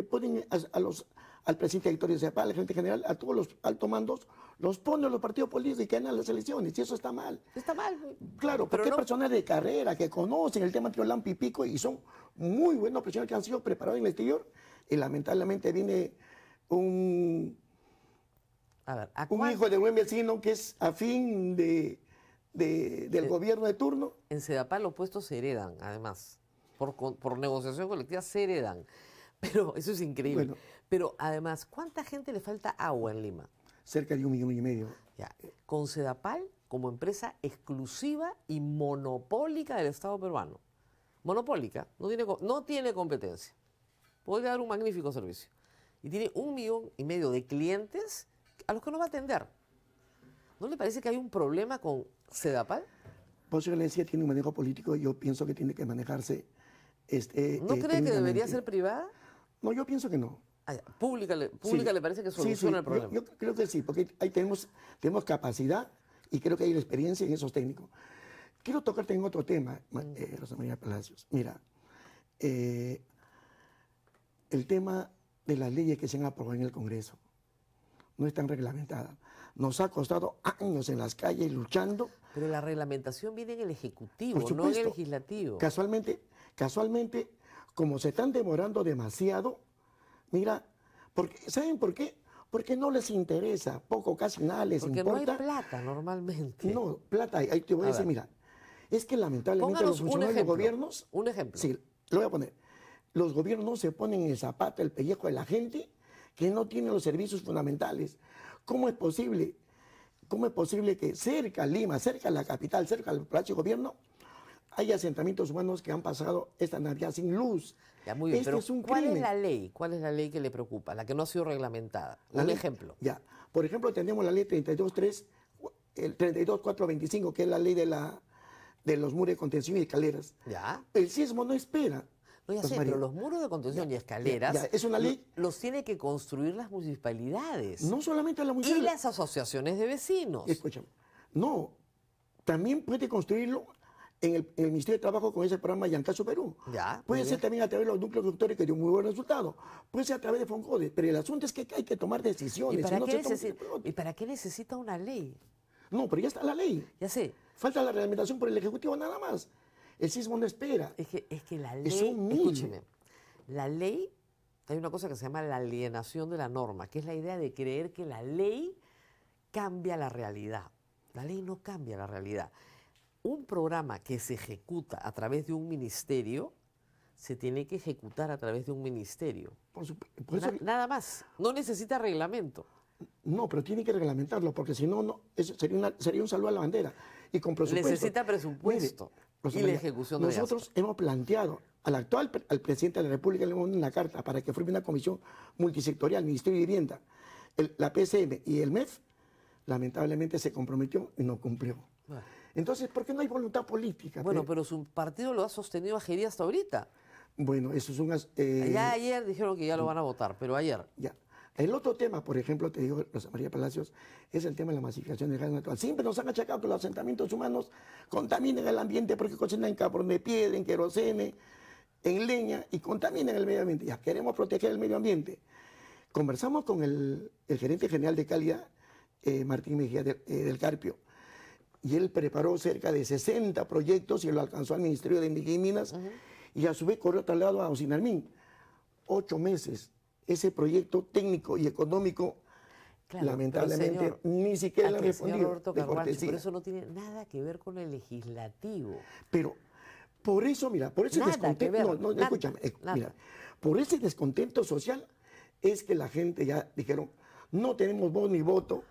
Speaker 4: al presidente directorio de Sedapal, al gerente general, a todos los altos mandos, los ponen los partidos políticos y ganan las elecciones, y eso está mal.
Speaker 2: Está mal.
Speaker 4: Claro, porque hay personas de carrera que conocen el tema Lampi y Pico y son muy buenos profesionales que han sido preparados en el exterior, y lamentablemente viene un hijo de buen vecino que es afín del gobierno de turno.
Speaker 2: En Sedapal los puestos se heredan, además. Por negociación colectiva se heredan. Pero eso es increíble.
Speaker 4: Bueno.
Speaker 2: Pero además, ¿cuánta gente le falta agua en Lima?
Speaker 4: Cerca de 1,5 millones.
Speaker 2: Ya. Con Sedapal como empresa exclusiva y monopólica del Estado peruano. Monopólica, no tiene competencia. Puede dar un magnífico servicio. Y tiene 1,5 millones de clientes a los que no va a atender. ¿No le parece que hay un problema con Sedapal?
Speaker 4: Por eso le decía, tiene un manejo político y yo pienso que tiene que manejarse.
Speaker 2: ¿No cree que debería ser privada?
Speaker 4: No, yo pienso que no.
Speaker 2: Pública le parece que soluciona el problema.
Speaker 4: Yo creo que sí, porque ahí tenemos capacidad y creo que hay la experiencia en esos técnicos. Quiero tocarte en otro tema, Rosa María Palacios. Mira, el tema de las leyes que se han aprobado en el Congreso no están reglamentadas. Nos ha costado años en las calles luchando.
Speaker 2: Pero la reglamentación viene en el Ejecutivo,
Speaker 4: Por
Speaker 2: no en el
Speaker 4: supuesto.
Speaker 2: Legislativo.
Speaker 4: Casualmente, como se están demorando demasiado, mira, ¿saben por qué? Porque no les interesa, poco, casi nada les importa.
Speaker 2: Porque no hay plata normalmente.
Speaker 4: No, plata hay. Ahí te voy a decir, mira, es que lamentablemente
Speaker 2: Pónganos
Speaker 4: los funcionarios de
Speaker 2: un ejemplo,
Speaker 4: gobiernos...
Speaker 2: un ejemplo.
Speaker 4: Sí, lo voy a poner. Los gobiernos se ponen en el zapato, el pellejo de la gente que no tiene los servicios fundamentales. ¿Cómo es posible que cerca a Lima, cerca a la capital, cerca al Palacio de Gobierno, hay asentamientos humanos que han pasado esta Navidad sin luz?
Speaker 2: Ya, muy bien, pero
Speaker 4: es un
Speaker 2: ¿cuál
Speaker 4: crimen.
Speaker 2: es la ley? ¿Cuál es la ley que le preocupa? La que no ha sido reglamentada.
Speaker 4: La
Speaker 2: Un
Speaker 4: ley-
Speaker 2: ejemplo.
Speaker 4: Ya. Por ejemplo, tenemos la ley 32.3, el 32.425, que es la ley de los muros de contención y escaleras.
Speaker 2: ¿Ya?
Speaker 4: El sismo no espera.
Speaker 2: No, ya
Speaker 4: Pues,
Speaker 2: sé,
Speaker 4: María,
Speaker 2: pero los muros de contención y escaleras
Speaker 4: ya, es una ley-
Speaker 2: los tiene que construir las municipalidades
Speaker 4: No solamente la
Speaker 2: y
Speaker 4: municipalidad.
Speaker 2: las asociaciones de vecinos.
Speaker 4: Escúchame. No, También puede construirlo en el Ministerio de Trabajo con ese programa Yancaso Perú.
Speaker 2: Ya,
Speaker 4: Puede
Speaker 2: muy
Speaker 4: ser
Speaker 2: bien.
Speaker 4: también a través de los núcleos productores que dio muy buen resultado. Puede ser a través de Foncode. Pero el asunto es que hay que tomar decisiones.
Speaker 2: ¿Y para,
Speaker 4: si no
Speaker 2: qué
Speaker 4: se toma-
Speaker 2: ¿Y para qué necesita una ley?
Speaker 4: No, pero ya está la ley.
Speaker 2: Ya sé,
Speaker 4: Falta la reglamentación por el Ejecutivo nada más. El sismo no espera.
Speaker 2: es que la
Speaker 4: Es
Speaker 2: ley,
Speaker 4: humilde.
Speaker 2: escúcheme, la ley, hay una cosa que se llama la alienación de la norma, que es la idea de creer que la ley cambia la realidad. La ley no cambia la realidad. Un programa que se ejecuta a través de un ministerio, se tiene que ejecutar a través de un ministerio.
Speaker 4: Por eso,
Speaker 2: Nada más, no necesita reglamento.
Speaker 4: no, pero tiene que reglamentarlo, porque si no, eso sería un saludo a la bandera. Y con presupuesto.
Speaker 2: Necesita presupuesto
Speaker 4: Rosa
Speaker 2: y la
Speaker 4: María,
Speaker 2: ejecución de
Speaker 4: nosotros hemos planteado al presidente de la República, le hemos mandado una carta para que forme una comisión multisectorial, Ministerio de Vivienda, la PCM y el MEF, lamentablemente se comprometió y no cumplió.
Speaker 2: Bueno.
Speaker 4: Entonces, ¿por qué no hay voluntad política?
Speaker 2: Bueno, pero su partido lo ha sostenido a Gerí hasta ahorita.
Speaker 4: Bueno, eso es un...
Speaker 2: Ya ayer dijeron que ya lo van a votar, pero ayer.
Speaker 4: Ya. El otro tema, por ejemplo, te digo, Rosa María Palacios, es el tema de la masificación del gas natural. Siempre nos han achacado que los asentamientos humanos contaminan el ambiente porque cocinan en carbón de piedra, en querosene, en leña y contaminan el medio ambiente. Ya queremos proteger el medio ambiente. Conversamos con el gerente general de calidad, Martín Mejía del Carpio, y él preparó cerca de 60 proyectos y lo alcanzó al Ministerio de Energía y Minas y a su vez corrió traslado a Ocinarmín. 8 meses. Ese proyecto técnico y económico,
Speaker 2: Claro,
Speaker 4: lamentablemente,
Speaker 2: pero, señor,
Speaker 4: ni siquiera le han
Speaker 2: aquí el señor
Speaker 4: respondido.
Speaker 2: Roberto
Speaker 4: de
Speaker 2: Carvalho,
Speaker 4: cortesía.
Speaker 2: pero eso no tiene nada que ver con el legislativo.
Speaker 4: Pero por eso, mira, por ese
Speaker 2: Nada que
Speaker 4: descontento,
Speaker 2: ver,
Speaker 4: no,
Speaker 2: nada,
Speaker 4: escúchame,
Speaker 2: nada.
Speaker 4: mira, por ese descontento social es que la gente ya dijeron, no tenemos voz ni voto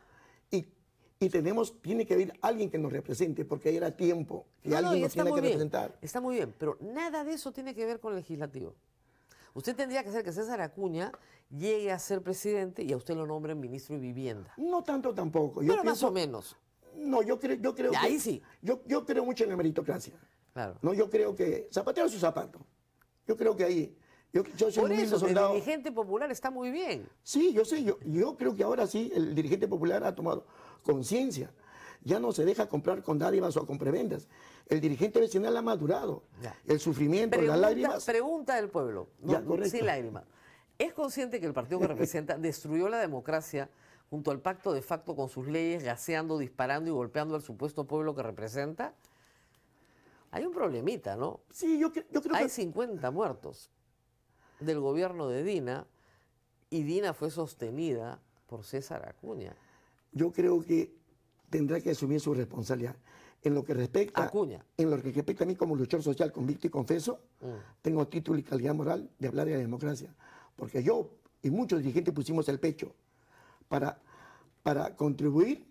Speaker 4: y tiene que haber alguien que nos represente, porque ya era tiempo que
Speaker 2: No,
Speaker 4: alguien
Speaker 2: y
Speaker 4: nos
Speaker 2: está
Speaker 4: tiene
Speaker 2: muy
Speaker 4: que
Speaker 2: bien,
Speaker 4: representar.
Speaker 2: está muy bien, pero nada de eso tiene que ver con el legislativo. Usted tendría que hacer que César Acuña llegue a ser presidente y a usted lo nombren ministro de Vivienda.
Speaker 4: No tanto tampoco.
Speaker 2: Pero más o menos.
Speaker 4: No, yo creo
Speaker 2: Y ahí
Speaker 4: que,
Speaker 2: sí.
Speaker 4: Yo creo mucho en la meritocracia.
Speaker 2: Claro.
Speaker 4: No, yo creo que zapatero a su zapato. Yo creo que ahí. Yo soy
Speaker 2: Por
Speaker 4: un humilde
Speaker 2: eso, el
Speaker 4: soldado.
Speaker 2: dirigente popular está muy bien.
Speaker 4: Sí, yo sé, yo creo que ahora sí el dirigente popular ha tomado conciencia. Ya no se deja comprar con dádivas o con prebendas. El dirigente vecinal ha madurado.
Speaker 2: Ya.
Speaker 4: El sufrimiento, las lágrimas.
Speaker 2: Pregunta del pueblo, no,
Speaker 4: Ya, correcto.
Speaker 2: sin lágrimas. ¿Es consciente que el partido que representa destruyó la democracia junto al pacto de facto con sus leyes, gaseando, disparando y golpeando al supuesto pueblo que representa? Hay un problemita, ¿no?
Speaker 4: Sí, yo creo
Speaker 2: Hay
Speaker 4: que
Speaker 2: 50 muertos del gobierno de Dina y Dina fue sostenida por César Acuña.
Speaker 4: yo creo que tendrá que asumir su responsabilidad. En lo que respecta
Speaker 2: Acuña.
Speaker 4: en lo que respecta a mí como luchador social convicto y confeso, tengo título y calidad moral de hablar de la democracia. Porque yo y muchos dirigentes pusimos el pecho para contribuir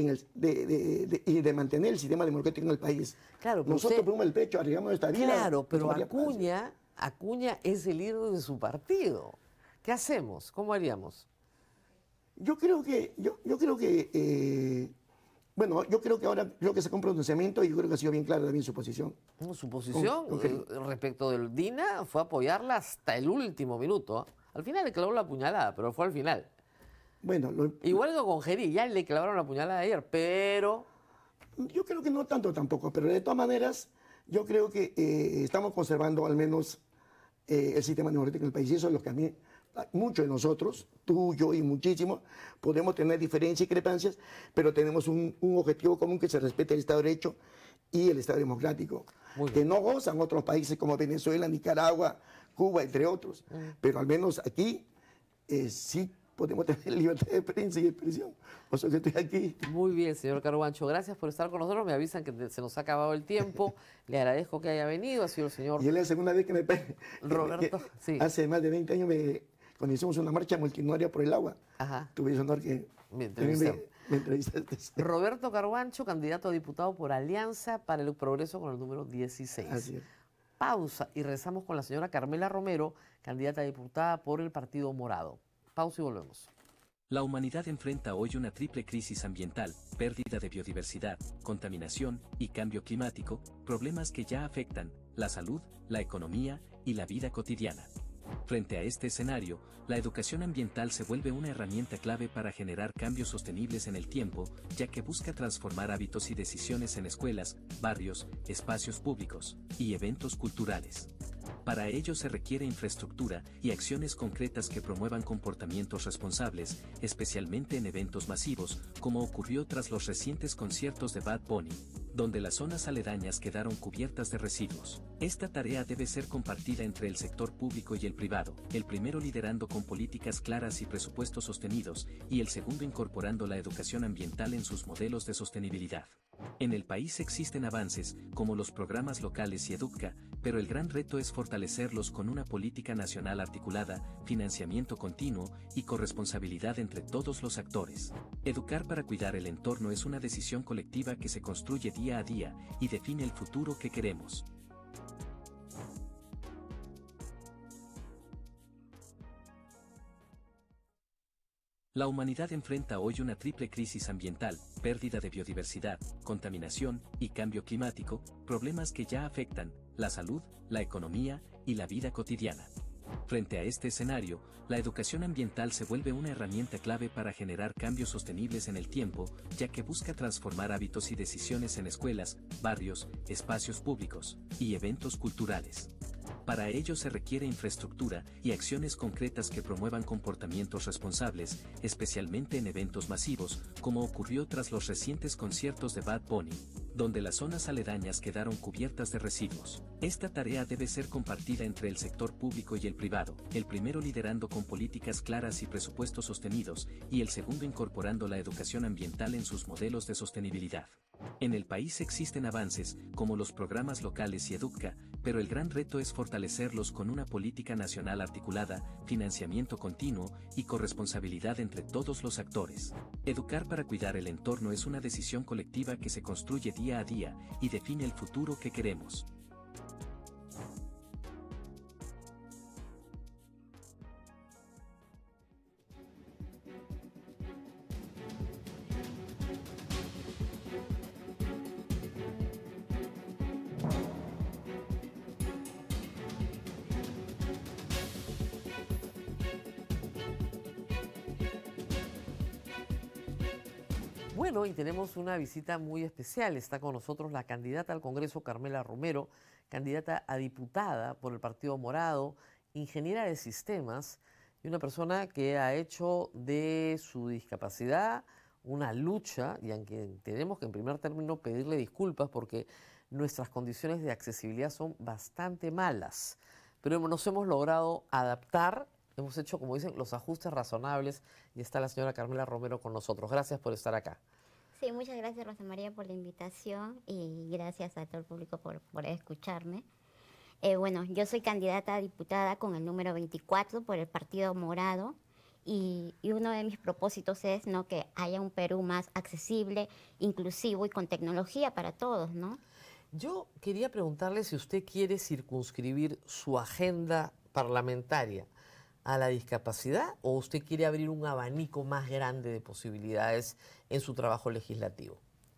Speaker 4: y de mantener el sistema democrático en el país.
Speaker 2: Claro, pero
Speaker 4: nosotros
Speaker 2: usted-
Speaker 4: pusimos el pecho, arriesgamos nuestra vida.
Speaker 2: Claro, pero
Speaker 4: Rosa María Palacios.
Speaker 2: Acuña es el líder de su partido. ¿Qué hacemos? ¿Cómo haríamos?
Speaker 4: Yo creo que, bueno, yo creo que ahora se compra un pronunciamiento y yo creo que ha sido bien clara también su posición.
Speaker 2: No, su posición
Speaker 4: con-
Speaker 2: respecto del Dina fue apoyarla hasta el último minuto. Al final le clavó la puñalada, pero fue al final.
Speaker 4: Bueno,
Speaker 2: Igual que con Gerí, ya le clavaron la puñalada ayer, pero
Speaker 4: yo creo que no tanto tampoco, pero de todas maneras, yo creo que estamos conservando al menos el sistema democrático en el país. Y eso es lo que a mí, muchos de nosotros, tú, yo y muchísimos, podemos tener diferencias y discrepancias, pero tenemos un objetivo común que se respete el Estado de Derecho y el Estado democrático,
Speaker 2: Muy
Speaker 4: que no gozan otros países como Venezuela, Nicaragua, Cuba, entre otros. Pero al menos aquí sí podemos tener libertad de prensa y expresión. Por eso que estoy aquí.
Speaker 2: muy bien, señor Carguancho. Gracias por estar con nosotros. Me avisan que se nos ha acabado el tiempo. Le agradezco que haya venido. Ha sido el señor
Speaker 4: Y es la segunda vez que me...
Speaker 2: Roberto,
Speaker 4: que
Speaker 2: sí.
Speaker 4: Hace más de 20 años cuando hicimos una marcha multitudinaria por el agua,
Speaker 2: Ajá.
Speaker 4: tuve el honor que
Speaker 2: Me
Speaker 4: también
Speaker 2: entrevistaron.
Speaker 4: me entrevistaste.
Speaker 2: Roberto Carguancho, candidato a diputado por Alianza para el Progreso con el número 16.
Speaker 4: Así es.
Speaker 2: Pausa y regresamos con la señora Carmela Romero, candidata a diputada por el Partido Morado. Pausa y volvemos.
Speaker 5: La humanidad enfrenta hoy una triple crisis ambiental, pérdida de biodiversidad, contaminación y cambio climático, problemas que ya afectan la salud, la economía y la vida cotidiana. Frente a este escenario, la educación ambiental se vuelve una herramienta clave para generar cambios sostenibles en el tiempo, ya que busca transformar hábitos y decisiones en escuelas, barrios, espacios públicos y eventos culturales. Para ello se requiere infraestructura y acciones concretas que promuevan comportamientos responsables, especialmente en eventos masivos, como ocurrió tras los recientes conciertos de Bad Bunny, donde las zonas aledañas quedaron cubiertas de residuos. Esta tarea debe ser compartida entre el sector público y el privado, el primero liderando con políticas claras y presupuestos sostenidos, y el segundo incorporando la educación ambiental en sus modelos de sostenibilidad. En el país existen avances, como los programas locales y Educa, pero el gran reto es fortalecerlos con una política nacional articulada, financiamiento continuo y corresponsabilidad entre todos los actores. Educar para cuidar el entorno es una decisión colectiva que se construye día a día y define el futuro que queremos. La humanidad enfrenta hoy una triple crisis ambiental, pérdida de biodiversidad, contaminación y cambio climático, problemas que ya afectan la salud, la economía y la vida cotidiana. Frente a este escenario, la educación ambiental se vuelve una herramienta clave para generar cambios sostenibles en el tiempo, ya que busca transformar hábitos y decisiones en escuelas, barrios, espacios públicos y eventos culturales. Para ello se requiere infraestructura y acciones concretas que promuevan comportamientos responsables, especialmente en eventos masivos, como ocurrió tras los recientes conciertos de Bad Bunny, donde las zonas aledañas quedaron cubiertas de residuos. Esta tarea debe ser compartida entre el sector público y el privado, el primero liderando con políticas claras y presupuestos sostenidos, y el segundo incorporando la educación ambiental en sus modelos de sostenibilidad. En el país existen avances, como los programas locales y Educa, pero el gran reto es fortalecerlos con una política nacional articulada, financiamiento continuo y corresponsabilidad entre todos los actores. Educar para cuidar el entorno es una decisión colectiva que se construye día a día y define el futuro que queremos.
Speaker 2: Bueno, y tenemos una visita muy especial. Está con nosotros la candidata al Congreso, Carmela Romero, candidata a diputada por el Partido Morado, ingeniera de sistemas y una persona que ha hecho de su discapacidad una lucha, y aunque tenemos que en primer término pedirle disculpas porque nuestras condiciones de accesibilidad son bastante malas, pero nos hemos logrado adaptar. Hemos hecho, como dicen, los ajustes razonables y está la señora Carmela Romero con nosotros. Gracias por estar acá.
Speaker 6: Sí, muchas gracias, Rosa María, por la invitación y gracias a todo el público por escucharme. Bueno, yo soy candidata a diputada con el número 24 por el Partido Morado y uno de mis propósitos es, ¿no?, que haya un Perú más accesible, inclusivo y con tecnología para todos, ¿no?
Speaker 2: Yo quería preguntarle si usted quiere circunscribir su agenda parlamentaria a la discapacidad o usted quiere abrir un abanico más grande de posibilidades en su trabajo legislativo.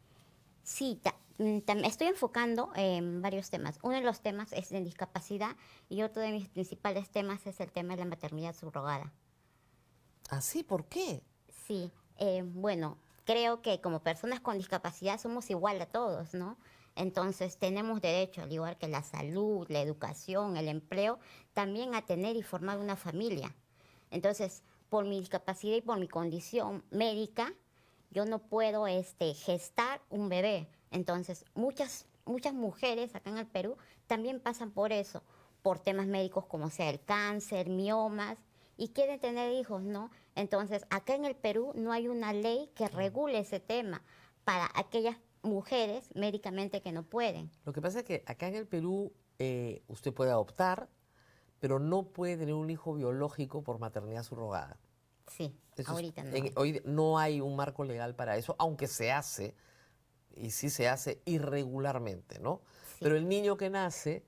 Speaker 6: Sí, estoy enfocando en varios temas. Uno de los temas es en discapacidad y otro de mis principales temas es el tema de la maternidad subrogada.
Speaker 2: ¿Ah, sí? ¿Por qué?
Speaker 6: Sí, bueno, creo que como personas con discapacidad somos igual a todos, ¿no? Entonces tenemos derecho, al igual que la salud, la educación, el empleo, también a tener y formar una familia. Entonces, por mi discapacidad y por mi condición médica, yo no puedo gestar un bebé. Entonces, muchas mujeres acá en el Perú también pasan por eso, por temas médicos como sea el cáncer, miomas, y quieren tener hijos, ¿no? Entonces, acá en el Perú no hay una ley que regule ese tema para aquellas mujeres médicamente que no pueden.
Speaker 2: Lo que pasa es que acá en el Perú usted puede adoptar, pero no puede tener un hijo biológico por maternidad subrogada.
Speaker 6: Sí,
Speaker 2: Eso
Speaker 6: ahorita no.
Speaker 2: Hoy no hay un marco legal para eso, aunque se hace, y sí se hace irregularmente, ¿no?
Speaker 6: Sí.
Speaker 2: Pero el niño que nace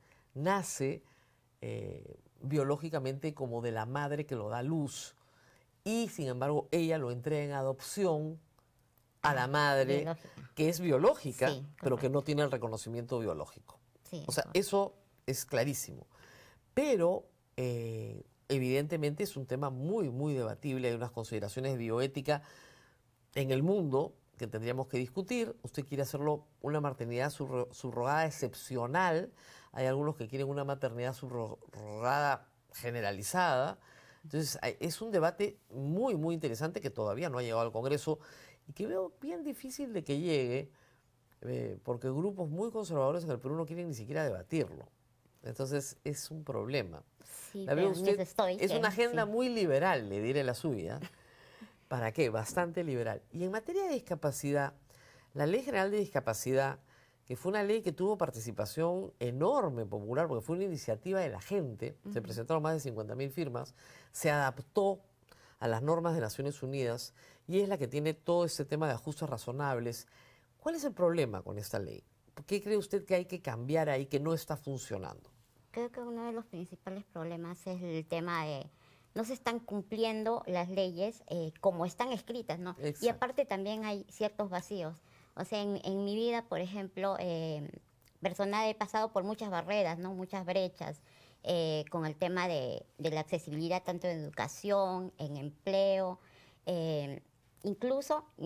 Speaker 2: biológicamente como de la madre que lo da a luz, y sin embargo ella lo entrega en adopción a la madre,
Speaker 6: biológica,
Speaker 2: que es biológica,
Speaker 6: sí,
Speaker 2: pero que no tiene el reconocimiento biológico.
Speaker 6: Sí,
Speaker 2: O sea,
Speaker 6: correcto.
Speaker 2: eso es clarísimo. Pero evidentemente es un tema muy, muy debatible. Hay unas consideraciones de bioética en el mundo que tendríamos que discutir. Usted quiere hacerlo una maternidad subrogada excepcional. Hay algunos que quieren una maternidad subrogada generalizada. Entonces, es un debate muy, muy interesante que todavía no ha llegado al Congreso y que veo bien difícil de que llegue, porque grupos muy conservadores en el Perú no quieren ni siquiera debatirlo. Entonces, es un problema.
Speaker 6: Sí,
Speaker 2: La veo
Speaker 6: pero en
Speaker 2: usted,
Speaker 6: eso estoy,
Speaker 2: es
Speaker 6: que
Speaker 2: una agenda
Speaker 6: sí.
Speaker 2: muy liberal, le diré la suya. ¿Para qué? Bastante liberal. Y en materia de discapacidad, la Ley General de Discapacidad, que fue una ley que tuvo participación enorme, popular, porque fue una iniciativa de la gente, se presentaron más de 50.000 firmas, se adaptó a las normas de Naciones Unidas y es la que tiene todo este tema de ajustes razonables. ¿Cuál es el problema con esta ley? ¿Qué cree usted que hay que cambiar ahí que no está funcionando?
Speaker 6: Creo que uno de los principales problemas es el tema de no se están cumpliendo las leyes como están escritas, ¿no? Y
Speaker 2: Exacto.
Speaker 6: aparte también hay ciertos vacíos. O sea, en mi vida, por ejemplo, personal he pasado por muchas barreras, ¿no? Muchas brechas con el tema de la accesibilidad tanto en educación, en empleo, incluso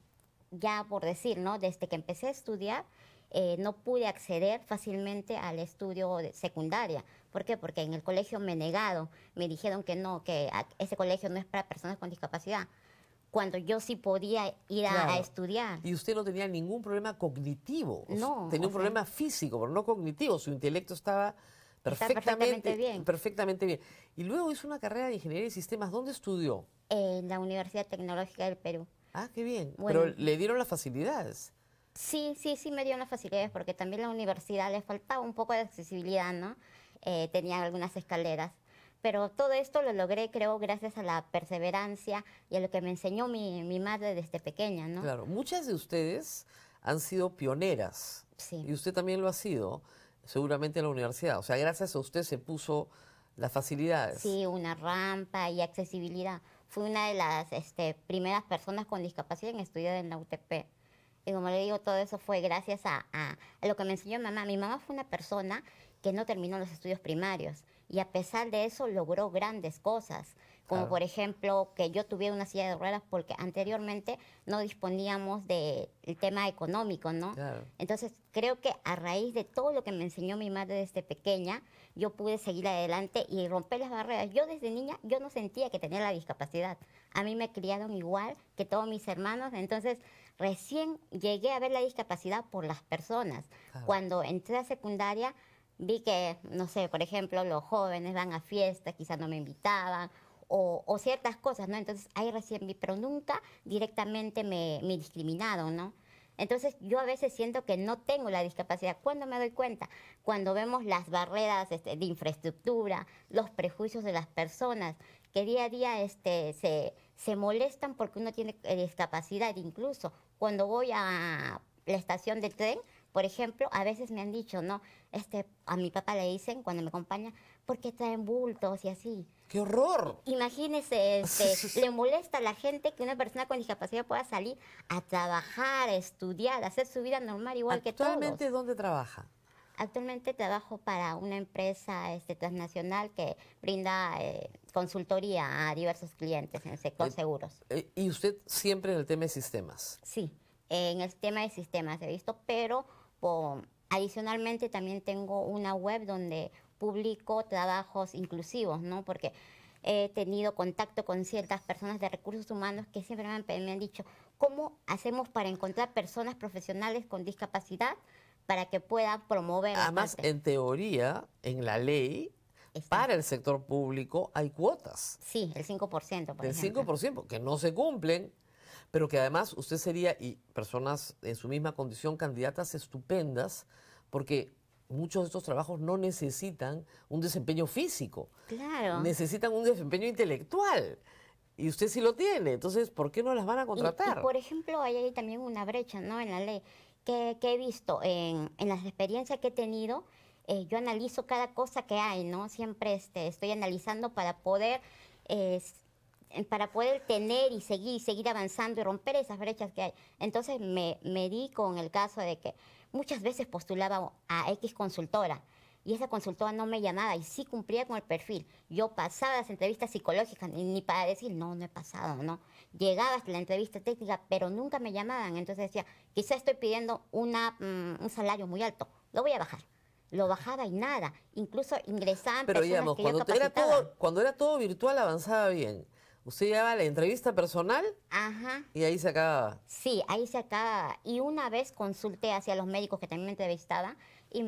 Speaker 6: ya por decir, ¿no? Desde que empecé a estudiar, no pude acceder fácilmente al estudio de secundaria. ¿Por qué? Porque en el colegio me negaron, me dijeron que no, que ese colegio no es para personas con discapacidad, cuando yo sí podía ir a
Speaker 2: Claro.
Speaker 6: estudiar.
Speaker 2: Y usted no tenía ningún problema cognitivo.
Speaker 6: No,
Speaker 2: tenía
Speaker 6: o
Speaker 2: un
Speaker 6: sea,
Speaker 2: problema físico, pero no cognitivo. Su intelecto estaba
Speaker 6: perfectamente bien.
Speaker 2: perfectamente bien. Y luego hizo una carrera de ingeniería de sistemas. ¿Dónde estudió?
Speaker 6: En la Universidad Tecnológica del Perú.
Speaker 2: Ah, qué bien.
Speaker 6: Bueno.
Speaker 2: Pero le dieron las facilidades.
Speaker 6: Sí, me dieron las facilidades porque también la universidad le faltaba un poco de accesibilidad, ¿no? Tenían algunas escaleras. Pero todo esto lo logré, creo, gracias a la perseverancia y a lo que me enseñó mi madre desde pequeña, ¿no?
Speaker 2: Claro, muchas de ustedes han sido pioneras.
Speaker 6: Sí.
Speaker 2: Y usted también lo ha sido, seguramente en la universidad. O sea, gracias a usted se puso las facilidades.
Speaker 6: Sí, una rampa y accesibilidad. Fui una de las primeras personas con discapacidad en estudiar en la UTP. Y como le digo, todo eso fue gracias a lo que me enseñó mi mamá. Mi mamá fue una persona que no terminó los estudios primarios y a pesar de eso logró grandes cosas, como
Speaker 2: Claro.
Speaker 6: por ejemplo que yo tuviera una silla de ruedas porque anteriormente no disponíamos del tema económico, ¿no?
Speaker 2: Claro.
Speaker 6: Entonces creo que a raíz de todo lo que me enseñó mi madre desde pequeña, yo pude seguir adelante y romper las barreras. Yo desde niña, yo no sentía que tenía la discapacidad. A mí me criaron igual que todos mis hermanos, entonces recién llegué a ver la discapacidad por las personas.
Speaker 2: Claro.
Speaker 6: Cuando entré a secundaria, vi que, no sé, por ejemplo, los jóvenes van a fiestas, quizás no me invitaban, o ciertas cosas, ¿no? Entonces ahí recién vi, pero nunca directamente me discriminaron, ¿no? Entonces yo a veces siento que no tengo la discapacidad. ¿Cuándo me doy cuenta? Cuando vemos las barreras de infraestructura, los prejuicios de las personas, que día a día se molestan porque uno tiene discapacidad. Incluso cuando voy a la estación de tren, por ejemplo, a veces me han dicho, ¿no? A mi papá le dicen, cuando me acompaña, ¿por qué traen bultos y así?
Speaker 2: ¡Qué horror!
Speaker 6: Imagínese, le molesta a la gente que una persona con discapacidad pueda salir a trabajar, a estudiar, a hacer su vida normal igual que todos.
Speaker 2: ¿Actualmente dónde trabaja?
Speaker 6: Actualmente trabajo para una empresa transnacional que brinda consultoría a diversos clientes en el sector seguros.
Speaker 2: Y usted siempre en el tema de sistemas.
Speaker 6: Sí, en el tema de sistemas he visto, pero adicionalmente también tengo una web donde publico trabajos inclusivos, ¿no? Porque he tenido contacto con ciertas personas de recursos humanos que siempre me han dicho, ¿cómo hacemos para encontrar personas profesionales con discapacidad para que puedan promover?
Speaker 2: Además, en teoría, en la ley, para el sector público hay cuotas.
Speaker 6: Sí, el 5%, por
Speaker 2: Del
Speaker 6: ejemplo.
Speaker 2: 5%, que no se cumplen, pero que además usted sería, y personas en su misma condición, candidatas estupendas, porque muchos de estos trabajos no necesitan un desempeño físico.
Speaker 6: Claro.
Speaker 2: Necesitan un desempeño intelectual. Y usted sí lo tiene. Entonces, ¿por qué no las van a contratar?
Speaker 6: Y, por ejemplo, hay también una brecha, ¿no? En la ley que he visto en las experiencias que he tenido. Yo analizo cada cosa que hay, ¿no? Siempre estoy analizando para poder tener y seguir avanzando y romper esas brechas que hay. Entonces me di con el caso de que muchas veces postulaba a X consultora y esa consultora no me llamaba y sí cumplía con el perfil. Yo pasaba las entrevistas psicológicas ni para decir, no he pasado, no. Llegaba hasta la entrevista técnica, pero nunca me llamaban. Entonces decía, quizá estoy pidiendo un salario muy alto, lo voy a bajar. Lo bajaba y nada. Incluso ingresaban
Speaker 2: Pero
Speaker 6: personas
Speaker 2: digamos,
Speaker 6: que yo
Speaker 2: cuando era
Speaker 6: capacitaba.
Speaker 2: cuando era todo virtual avanzaba bien. Usted llegaba a la entrevista personal
Speaker 6: Ajá.
Speaker 2: y ahí se acababa.
Speaker 6: Sí, ahí se acaba. Y una vez consulté hacia los médicos que también me entrevistaban y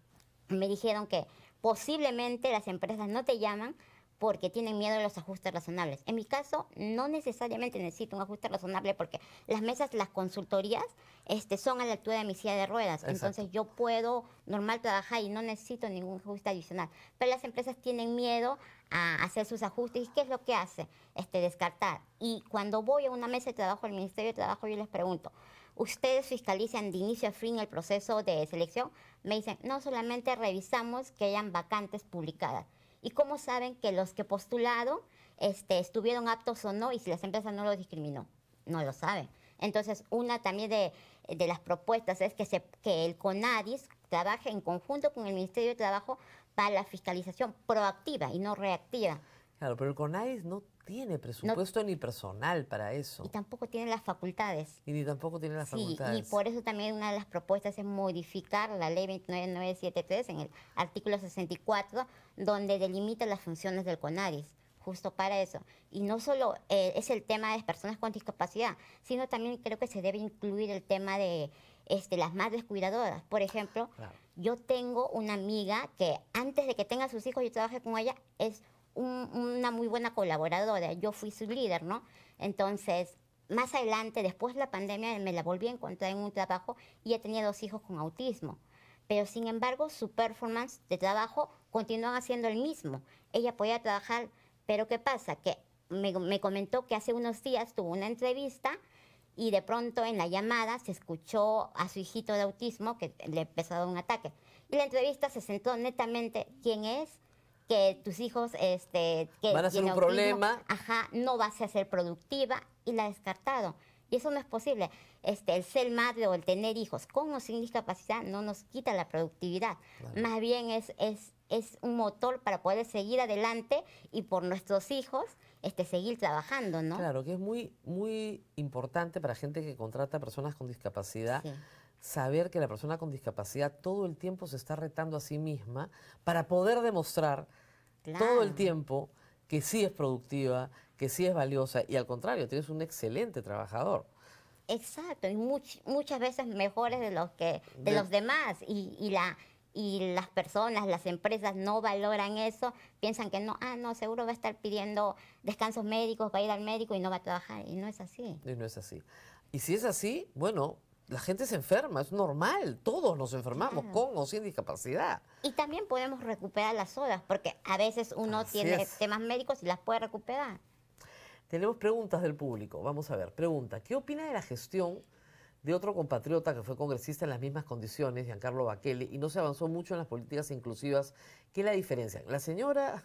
Speaker 6: me dijeron que posiblemente las empresas no te llaman porque tienen miedo de los ajustes razonables. En mi caso, no necesariamente necesito un ajuste razonable porque las mesas, las consultorías, son a la altura de mi silla de ruedas.
Speaker 2: Exacto.
Speaker 6: Entonces yo puedo normal trabajar y no necesito ningún ajuste adicional. Pero las empresas tienen miedo a hacer sus ajustes. ¿Y qué es lo que hace? Descartar. Y cuando voy a una mesa de trabajo al Ministerio de Trabajo, yo les pregunto, ¿ustedes fiscalizan de inicio a fin el proceso de selección? Me dicen, no, solamente revisamos que hayan vacantes publicadas. ¿Y cómo saben que los que postularon estuvieron aptos o no y si las empresas no lo discriminó? No lo saben. Entonces, una también de las propuestas es que el CONADIS trabaje en conjunto con el Ministerio de Trabajo para la fiscalización proactiva y no reactiva.
Speaker 2: Claro, pero el CONADIS no tiene presupuesto ni personal para eso.
Speaker 6: Y tampoco tiene las facultades.
Speaker 2: Y ni tampoco tiene las
Speaker 6: Sí,
Speaker 2: facultades.
Speaker 6: y por eso también una de las propuestas es modificar la ley 29973 en el artículo 64, donde delimita las funciones del CONADIS, justo para eso. Y no solo es el tema de las personas con discapacidad, sino también creo que se debe incluir el tema de las madres cuidadoras. Por ejemplo,
Speaker 2: Claro.
Speaker 6: yo tengo una amiga que antes de que tenga sus hijos, yo trabajé con ella, es una muy buena colaboradora. Yo fui su líder, ¿no? Entonces, más adelante, después de la pandemia, me la volví a encontrar en un trabajo y ella tenía 2 hijos con autismo. Pero, sin embargo, su performance de trabajo continuaba siendo el mismo. Ella podía trabajar, pero ¿qué pasa? Que me comentó que hace unos días tuvo una entrevista y de pronto en la llamada se escuchó a su hijito de autismo que le empezó a dar un ataque. Y la entrevista se centró netamente quién es, que tus hijos que
Speaker 2: van a ser
Speaker 6: tiene
Speaker 2: un
Speaker 6: autismo,
Speaker 2: problema.
Speaker 6: ajá, no vas a ser productiva y la ha descartado. Y eso no es posible. El ser madre o el tener hijos con o sin discapacidad no nos quita la productividad.
Speaker 2: Claro.
Speaker 6: Más bien es un motor para poder seguir adelante y por nuestros hijos seguir trabajando, ¿no?
Speaker 2: Claro, que es muy, muy importante para gente que contrata personas con discapacidad.
Speaker 6: Sí.
Speaker 2: Saber que la persona con discapacidad todo el tiempo se está retando a sí misma para poder demostrar todo el
Speaker 6: Claro.
Speaker 2: tiempo que sí es productiva, que sí es valiosa y al contrario, tienes un excelente trabajador.
Speaker 6: Exacto, y muchas veces mejores de los demás. Y las personas, las empresas no valoran eso, piensan que no, seguro va a estar pidiendo descansos médicos, va a ir al médico y no va a trabajar. Y no es así.
Speaker 2: Y no es así. Y si es así, bueno, la gente se enferma, es normal, todos nos enfermamos
Speaker 6: Claro.
Speaker 2: con o sin discapacidad.
Speaker 6: Y también podemos recuperar las horas, porque a veces uno
Speaker 2: Así
Speaker 6: tiene
Speaker 2: es.
Speaker 6: temas médicos y las puede recuperar.
Speaker 2: Tenemos preguntas del público. Vamos a ver. Pregunta, ¿qué opina de la gestión de otro compatriota que fue congresista en las mismas condiciones, Giancarlo Bakele, y no se avanzó mucho en las políticas inclusivas? ¿Qué es la diferencia? La señora,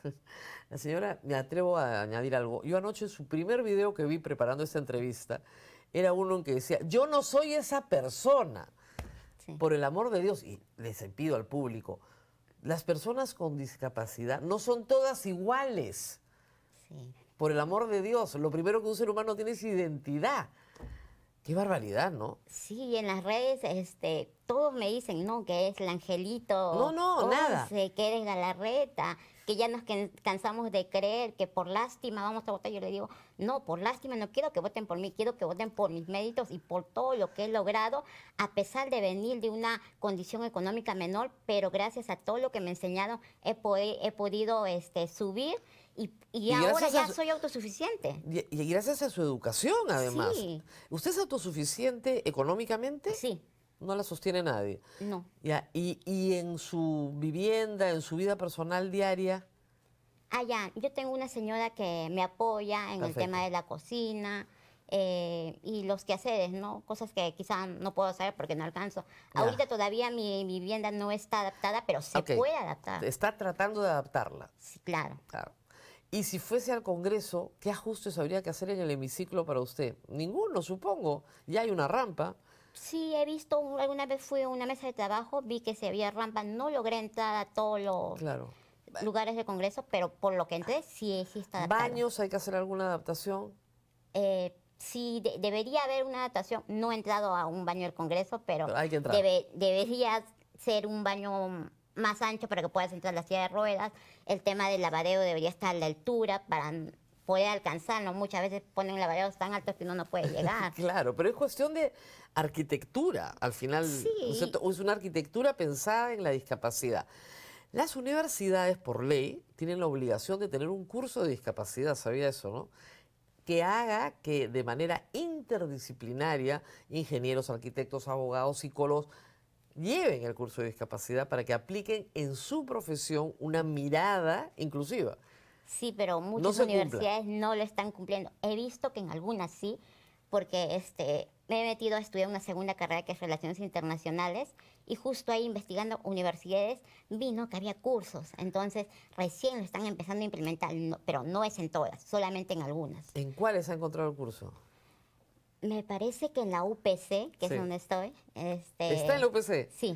Speaker 2: me atrevo a añadir algo. Yo anoche, su primer video que vi preparando esta entrevista, era uno en que decía, yo no soy esa persona.
Speaker 6: Sí.
Speaker 2: Por el amor de Dios, y les pido al público, las personas con discapacidad no son todas iguales.
Speaker 6: Sí.
Speaker 2: Por el amor de Dios, lo primero que un ser humano tiene es identidad. Qué barbaridad, ¿no?
Speaker 6: Sí, en las redes todos me dicen, ¿no? Que es el angelito.
Speaker 2: No, nada.
Speaker 6: Que eres Galarreta, que ya nos cansamos de creer que por lástima vamos a votar. Yo le digo, no, por lástima no quiero que voten por mí, quiero que voten por mis méritos y por todo lo que he logrado, a pesar de venir de una condición económica menor, pero gracias a todo lo que me enseñaron he podido subir y ahora
Speaker 2: gracias
Speaker 6: ya
Speaker 2: a su-
Speaker 6: soy autosuficiente.
Speaker 2: Y gracias a su educación, además.
Speaker 6: Sí.
Speaker 2: ¿Usted es autosuficiente económicamente?
Speaker 6: Sí,
Speaker 2: No la sostiene nadie.
Speaker 6: no.
Speaker 2: Ya, y en su vivienda, en su vida personal diaria,
Speaker 6: Ya, yo tengo una señora que me apoya en el
Speaker 2: Perfecto.
Speaker 6: tema de la cocina y los quehaceres, ¿no? Cosas que quizá no puedo hacer porque no alcanzo.
Speaker 2: Ya.
Speaker 6: Ahorita todavía mi vivienda no está adaptada, pero se
Speaker 2: Ok.
Speaker 6: puede adaptar.
Speaker 2: está tratando de adaptarla.
Speaker 6: Sí, claro.
Speaker 2: Claro. Y si fuese al Congreso, ¿qué ajustes habría que hacer en el hemiciclo para usted? Ninguno, supongo. Ya hay una rampa.
Speaker 6: Sí, he visto, alguna vez fui a una mesa de trabajo, vi que se había rampa, no logré entrar a todos los
Speaker 2: Claro.
Speaker 6: lugares de congreso, pero por lo que entré, sí está adaptado.
Speaker 2: ¿Baños? ¿Hay que hacer alguna adaptación?
Speaker 6: Sí, debería haber una adaptación. No he entrado a un baño del Congreso, pero
Speaker 2: Pero hay que entrar.
Speaker 6: Debería ser un baño más ancho para que puedas entrar a la silla de ruedas. El tema del lavadero debería estar a la altura para poder alcanzarlo. Muchas veces ponen lavaderos tan altos que uno no puede llegar.
Speaker 2: Claro, pero es cuestión de arquitectura. Al final,
Speaker 6: Sí.
Speaker 2: ¿no es cierto? Es una arquitectura pensada en la discapacidad. Las universidades, por ley, tienen la obligación de tener un curso de discapacidad, ¿sabía eso, no? Que haga que de manera interdisciplinaria, ingenieros, arquitectos, abogados, psicólogos, lleven el curso de discapacidad para que apliquen en su profesión una mirada inclusiva.
Speaker 6: Sí, pero
Speaker 2: No
Speaker 6: muchas
Speaker 2: se cumple.
Speaker 6: universidades no lo están cumpliendo. He visto que en algunas sí, porque me he metido a estudiar una segunda carrera que es Relaciones Internacionales y justo ahí investigando universidades vino que había cursos. Entonces recién lo están empezando a implementar, pero no es en todas, solamente en algunas.
Speaker 2: ¿En cuáles ha encontrado el curso?
Speaker 6: Me parece que en la UPC, que
Speaker 2: Sí.
Speaker 6: es donde estoy.
Speaker 2: ¿Está en la UPC?
Speaker 6: Sí.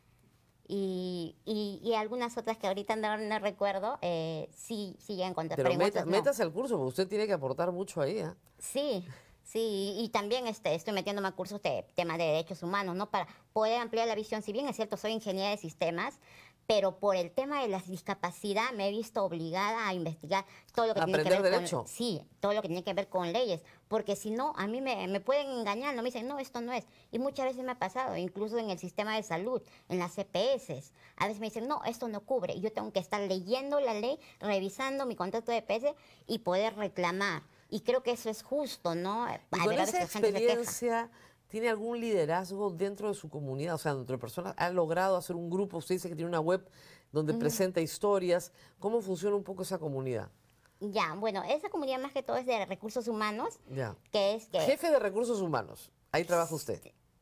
Speaker 6: Y algunas otras que ahorita no recuerdo, sí ya encontré.
Speaker 2: Pero
Speaker 6: en otras no.
Speaker 2: métase al curso, porque usted tiene que aportar mucho ahí, ¿eh?
Speaker 6: Sí, sí, y también estoy metiéndome a cursos de temas de derechos humanos, ¿no? Para poder ampliar la visión. Si bien es cierto, soy ingeniera de sistemas, pero por el tema de la discapacidad me he visto obligada a investigar todo lo que tiene que
Speaker 2: ¿Aprender
Speaker 6: ver
Speaker 2: derecho?
Speaker 6: con... Sí, todo lo que tiene que ver con leyes, porque si no, a mí me pueden engañar, no me dicen, no, esto no es. Y muchas veces me ha pasado, incluso en el sistema de salud, en las CPS. A veces me dicen, no, esto no cubre. Y yo tengo que estar leyendo la ley, revisando mi contrato de EPS y poder reclamar. Y creo que eso es justo, ¿no?
Speaker 2: Y
Speaker 6: A
Speaker 2: con
Speaker 6: veces
Speaker 2: esa
Speaker 6: la gente se queja.
Speaker 2: experiencia, ¿tiene algún liderazgo dentro de su comunidad? O sea, dentro de personas, ¿ha logrado hacer un grupo? Usted dice que tiene una web donde presenta historias. ¿Cómo funciona un poco esa comunidad?
Speaker 6: Ya, bueno, esa comunidad más que todo es de recursos humanos,
Speaker 2: Ya.
Speaker 6: que es que...
Speaker 2: Jefe de recursos humanos. Ahí trabaja usted.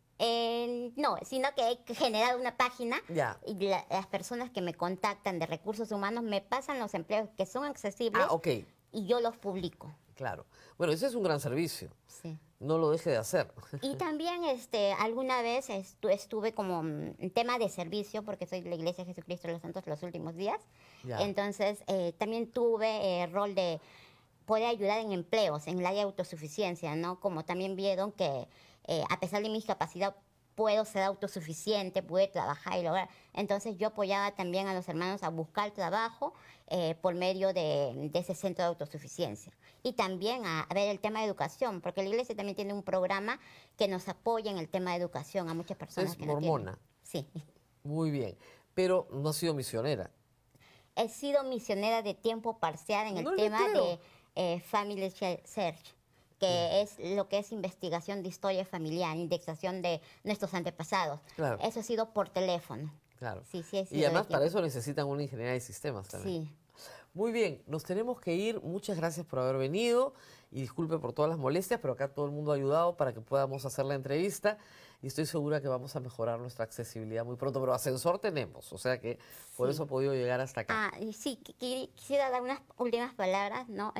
Speaker 6: No, sino que he generado una página
Speaker 2: Ya.
Speaker 6: y las personas que me contactan de recursos humanos me pasan los empleos que son accesibles
Speaker 2: Ah, ok.
Speaker 6: y yo los publico.
Speaker 2: Claro. Bueno, ese es un gran servicio.
Speaker 6: Sí.
Speaker 2: No lo deje de hacer.
Speaker 6: Y también alguna vez estuve como en tema de servicio, porque soy de la Iglesia de Jesucristo de los Santos los últimos días.
Speaker 2: Ya.
Speaker 6: Entonces, también tuve el rol de poder ayudar en empleos, en el área de autosuficiencia, ¿no? Como también vieron que a pesar de mi discapacidad puedo ser autosuficiente, pude trabajar y lograr. Entonces yo apoyaba también a los hermanos a buscar trabajo por medio de ese centro de autosuficiencia. Y también a ver el tema de educación, porque la iglesia también tiene un programa que nos apoya en el tema de educación a muchas personas
Speaker 2: Es
Speaker 6: que no
Speaker 2: mormona.
Speaker 6: tienen. Sí.
Speaker 2: Muy bien. Pero no ha sido misionera.
Speaker 6: He sido misionera de tiempo parcial en el
Speaker 2: No le
Speaker 6: tema
Speaker 2: creo.
Speaker 6: de Family Search, que es lo que es investigación de historia familiar, indexación de nuestros antepasados.
Speaker 2: Claro.
Speaker 6: Eso ha sido por teléfono.
Speaker 2: Claro.
Speaker 6: Sí, sí, he
Speaker 2: Y
Speaker 6: sido de
Speaker 2: además para
Speaker 6: tiempo.
Speaker 2: eso necesitan una ingeniería de sistemas también.
Speaker 6: Sí.
Speaker 2: Muy bien, nos tenemos que ir. Muchas gracias por haber venido y disculpe por todas las molestias, pero acá todo el mundo ha ayudado para que podamos hacer la entrevista y estoy segura que vamos a mejorar nuestra accesibilidad muy pronto, pero ascensor tenemos, o sea que por eso ha podido llegar hasta acá.
Speaker 6: Ah, y sí, quisiera dar unas últimas palabras, ¿no?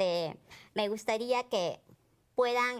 Speaker 6: Me gustaría que puedan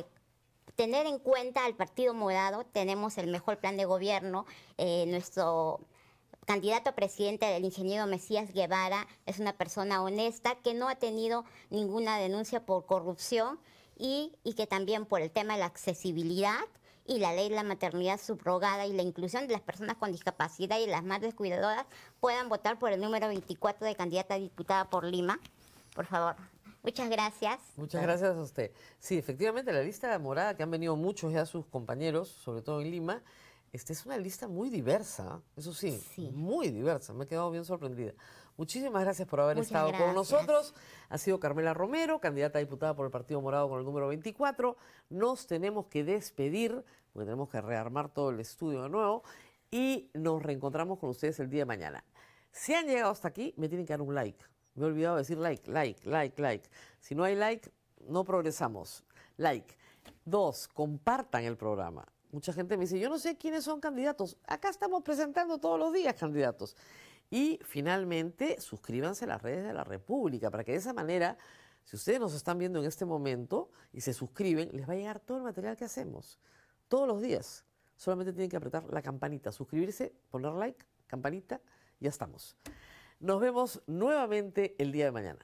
Speaker 6: tener en cuenta al Partido Morado. Tenemos el mejor plan de gobierno. Nuestro candidato a presidente, el ingeniero Mesías Guevara, es una persona honesta que no ha tenido ninguna denuncia por corrupción y que también por el tema de la accesibilidad y la ley de la maternidad subrogada y la inclusión de las personas con discapacidad y las madres cuidadoras puedan votar por el número 24 de candidata a diputada por Lima. Por favor. Muchas gracias.
Speaker 2: Muchas gracias a usted. Sí, efectivamente, la lista morada, que han venido muchos ya sus compañeros, sobre todo en Lima, es una lista muy diversa, eso sí,
Speaker 6: Sí.
Speaker 2: muy diversa. Me he quedado bien sorprendida. Muchísimas gracias por haber
Speaker 6: Muchas
Speaker 2: estado con
Speaker 6: gracias.
Speaker 2: nosotros. Ha sido Carmela Romero, candidata a diputada por el Partido Morado con el número 24. Nos tenemos que despedir, porque tenemos que rearmar todo el estudio de nuevo, y nos reencontramos con ustedes el día de mañana. Si han llegado hasta aquí, me tienen que dar un like. Me he olvidado de decir like. Si no hay like, no progresamos. Like. 2, compartan el programa. Mucha gente me dice, yo no sé quiénes son candidatos. Acá estamos presentando todos los días candidatos. Y finalmente, suscríbanse a las redes de la República, para que de esa manera, si ustedes nos están viendo en este momento y se suscriben, les va a llegar todo el material que hacemos. todos los días. Solamente tienen que apretar la campanita, suscribirse, poner like, campanita, ya estamos. Nos vemos nuevamente el día de mañana.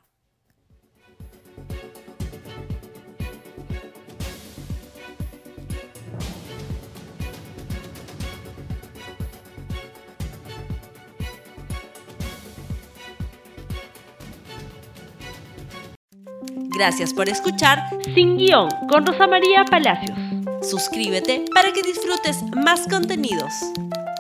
Speaker 1: Gracias por escuchar Sin Guión con Rosa María Palacios. Suscríbete para que disfrutes más contenidos.